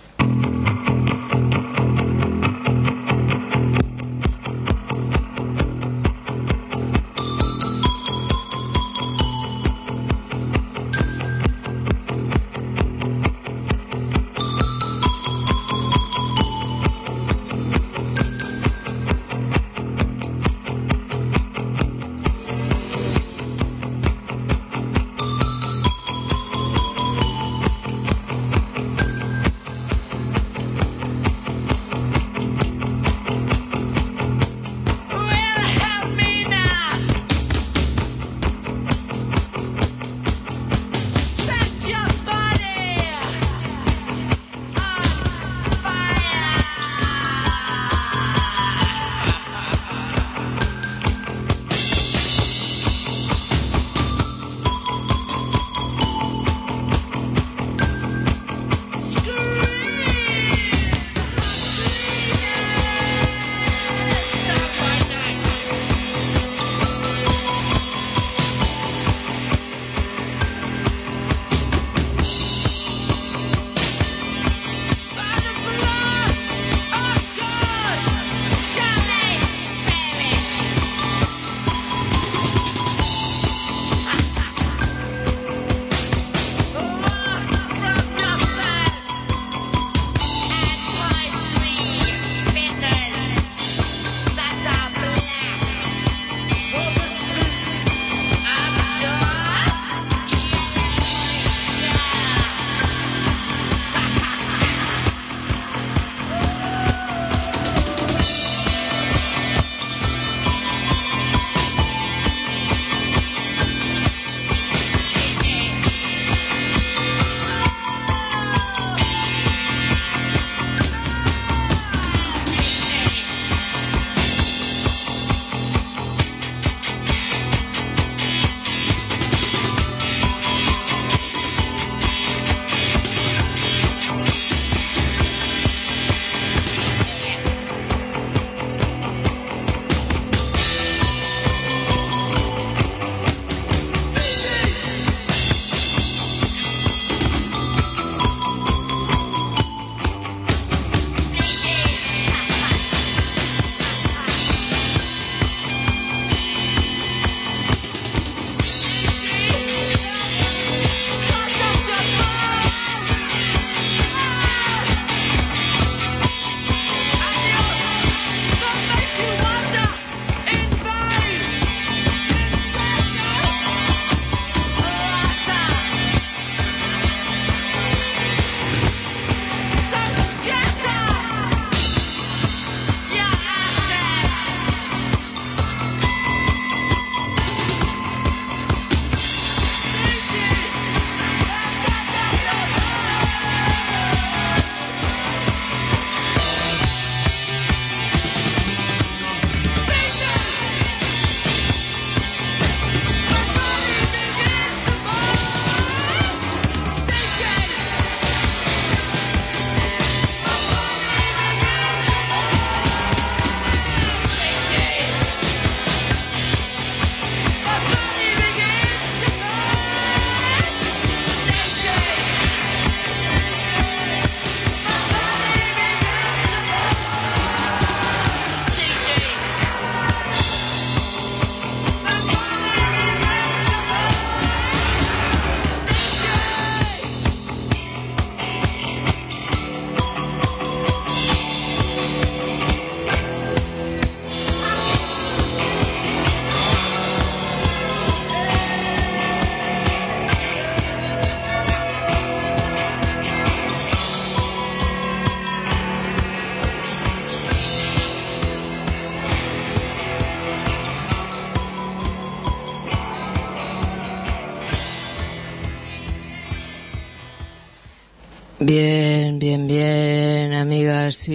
Bien, bien, bien, amigas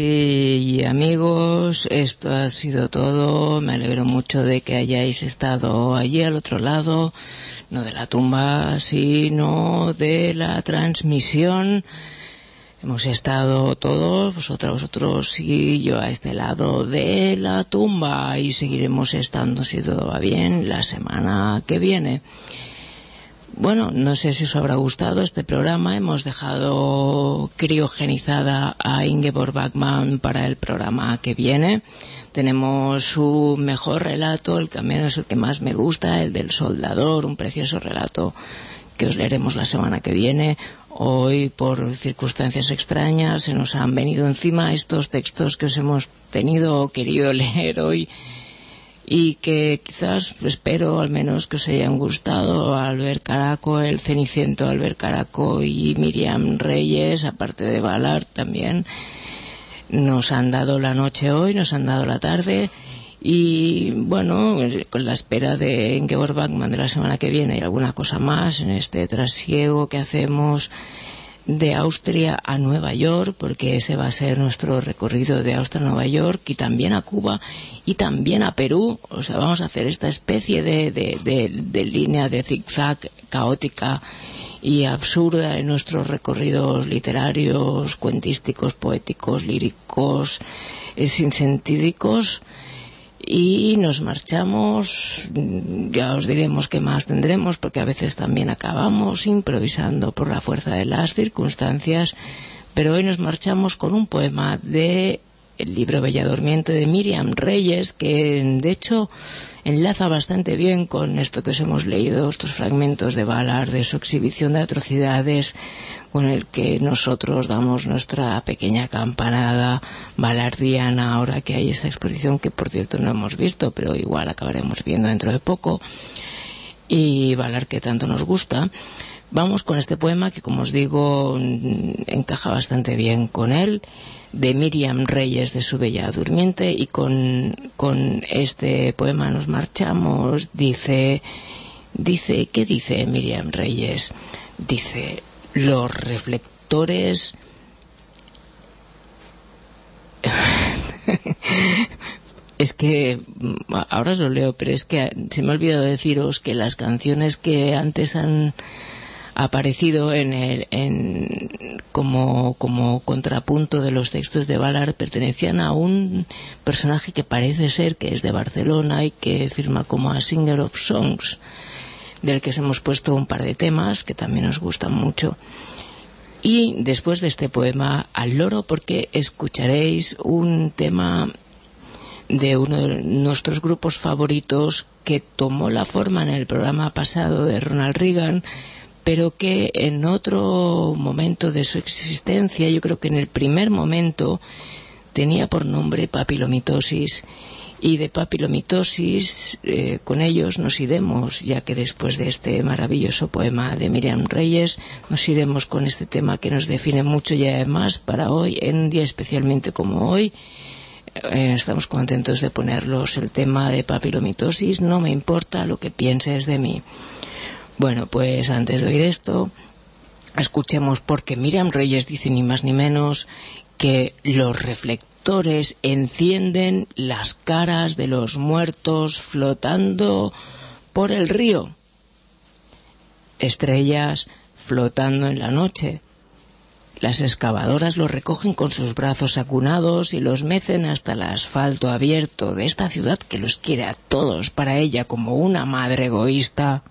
y amigos, esto ha sido todo. Me alegro mucho de que hayáis estado allí al otro lado, no de la tumba, sino de la transmisión. Hemos estado todos, vosotras, vosotros y yo, a este lado de la tumba, y seguiremos estando, si todo va bien, la semana que viene. bueno, no sé si os habrá gustado este programa. Hemos dejado criogenizada a Ingeborg Bachmann para el programa que viene. Tenemos su mejor relato, el que también es el que más me gusta, el del soldador, un precioso relato que os leeremos la semana que viene. Hoy, por circunstancias extrañas, se nos han venido encima estos textos que os hemos tenido querido leer hoy, y que quizás, espero al menos que os hayan gustado. Albert Caraco, el Ceniciento Albert Caraco y Miriam Reyes, aparte de Ballard también, nos han dado la noche hoy, nos han dado la tarde. Y bueno, con la espera de Ingeborg Bachmann de la semana que viene y alguna cosa más en este trasiego que hacemos de Austria a Nueva York, porque ese va a ser nuestro recorrido de Austria a Nueva York, y también a Cuba y también a Perú. O sea, vamos a hacer esta especie de, de, de, de línea de zigzag caótica y absurda en nuestros recorridos literarios, cuentísticos, poéticos, líricos, eh, sinsentídicos. Y nos marchamos, ya os diremos qué más tendremos, porque a veces también acabamos improvisando por la fuerza de las circunstancias, pero hoy nos marchamos con un poema de el libro Bella Durmiente de Miriam Reyes, que de hecho enlaza bastante bien con esto que os hemos leído, estos fragmentos de Ballard, de su exhibición de atrocidades, con el que nosotros damos nuestra pequeña campanada ballardiana, ahora que hay esa exposición que por cierto no hemos visto, pero igual acabaremos viendo dentro de poco, y Ballard que tanto nos gusta. Vamos con este poema que, como os digo, encaja bastante bien con él, de Miriam Reyes, de su Bella Durmiente, y con, con este poema nos marchamos. Dice, dice, ¿qué dice Miriam Reyes? Dice: los reflectores es que ahora os lo leo, pero es que se me ha olvidado deciros que las canciones que antes han aparecido en el, en, como, como contrapunto de los textos de Ballard pertenecían a un personaje que parece ser que es de Barcelona y que firma como a Singer of Songs, del que os hemos puesto un par de temas que también nos gustan mucho. Y después de este poema al loro, porque escucharéis un tema de uno de nuestros grupos favoritos que tomó la forma en el programa pasado de Ronald Reagan, pero que en otro momento de su existencia, yo creo que en el primer momento, tenía por nombre Papilomitosis. Y de Papilomitosis, eh, con ellos nos iremos, ya que después de este maravilloso poema de Miriam Reyes, nos iremos con este tema que nos define mucho, y además para hoy, en un día especialmente como hoy, eh, estamos contentos de ponerlos el tema de Papilomitosis, no me importa lo que pienses de mí. Bueno, pues antes de oír esto, escuchemos, porque Miriam Reyes dice ni más ni menos que los reflectores encienden las caras de los muertos flotando por el río. Estrellas flotando en la noche. Las excavadoras los recogen con sus brazos acunados y los mecen hasta el asfalto abierto de esta ciudad que los quiere a todos para ella como una madre egoísta.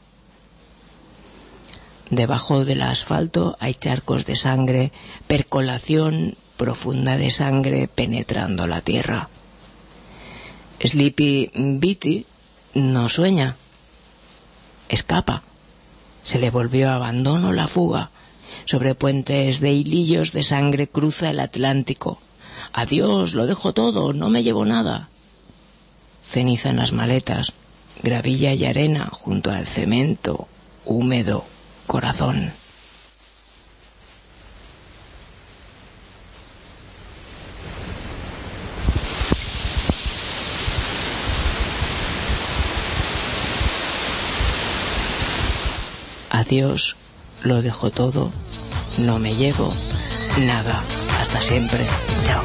Debajo del asfalto hay charcos de sangre, percolación profunda de sangre penetrando la tierra. Sleepy Betty no sueña, escapa. Se le volvió abandono la fuga. Sobre puentes de hilillos de sangre cruza el Atlántico. Adiós, lo dejo todo, no me llevo nada. Ceniza en las maletas, gravilla y arena junto al cemento húmedo corazón. Adiós, lo dejo todo, no me llevo nada. Hasta siempre. Chao.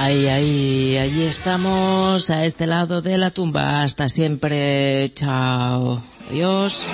Ahí, ahí, allí estamos, a este lado de la tumba. Hasta siempre. Chao. Adiós.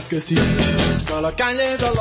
que sí, que la canya de la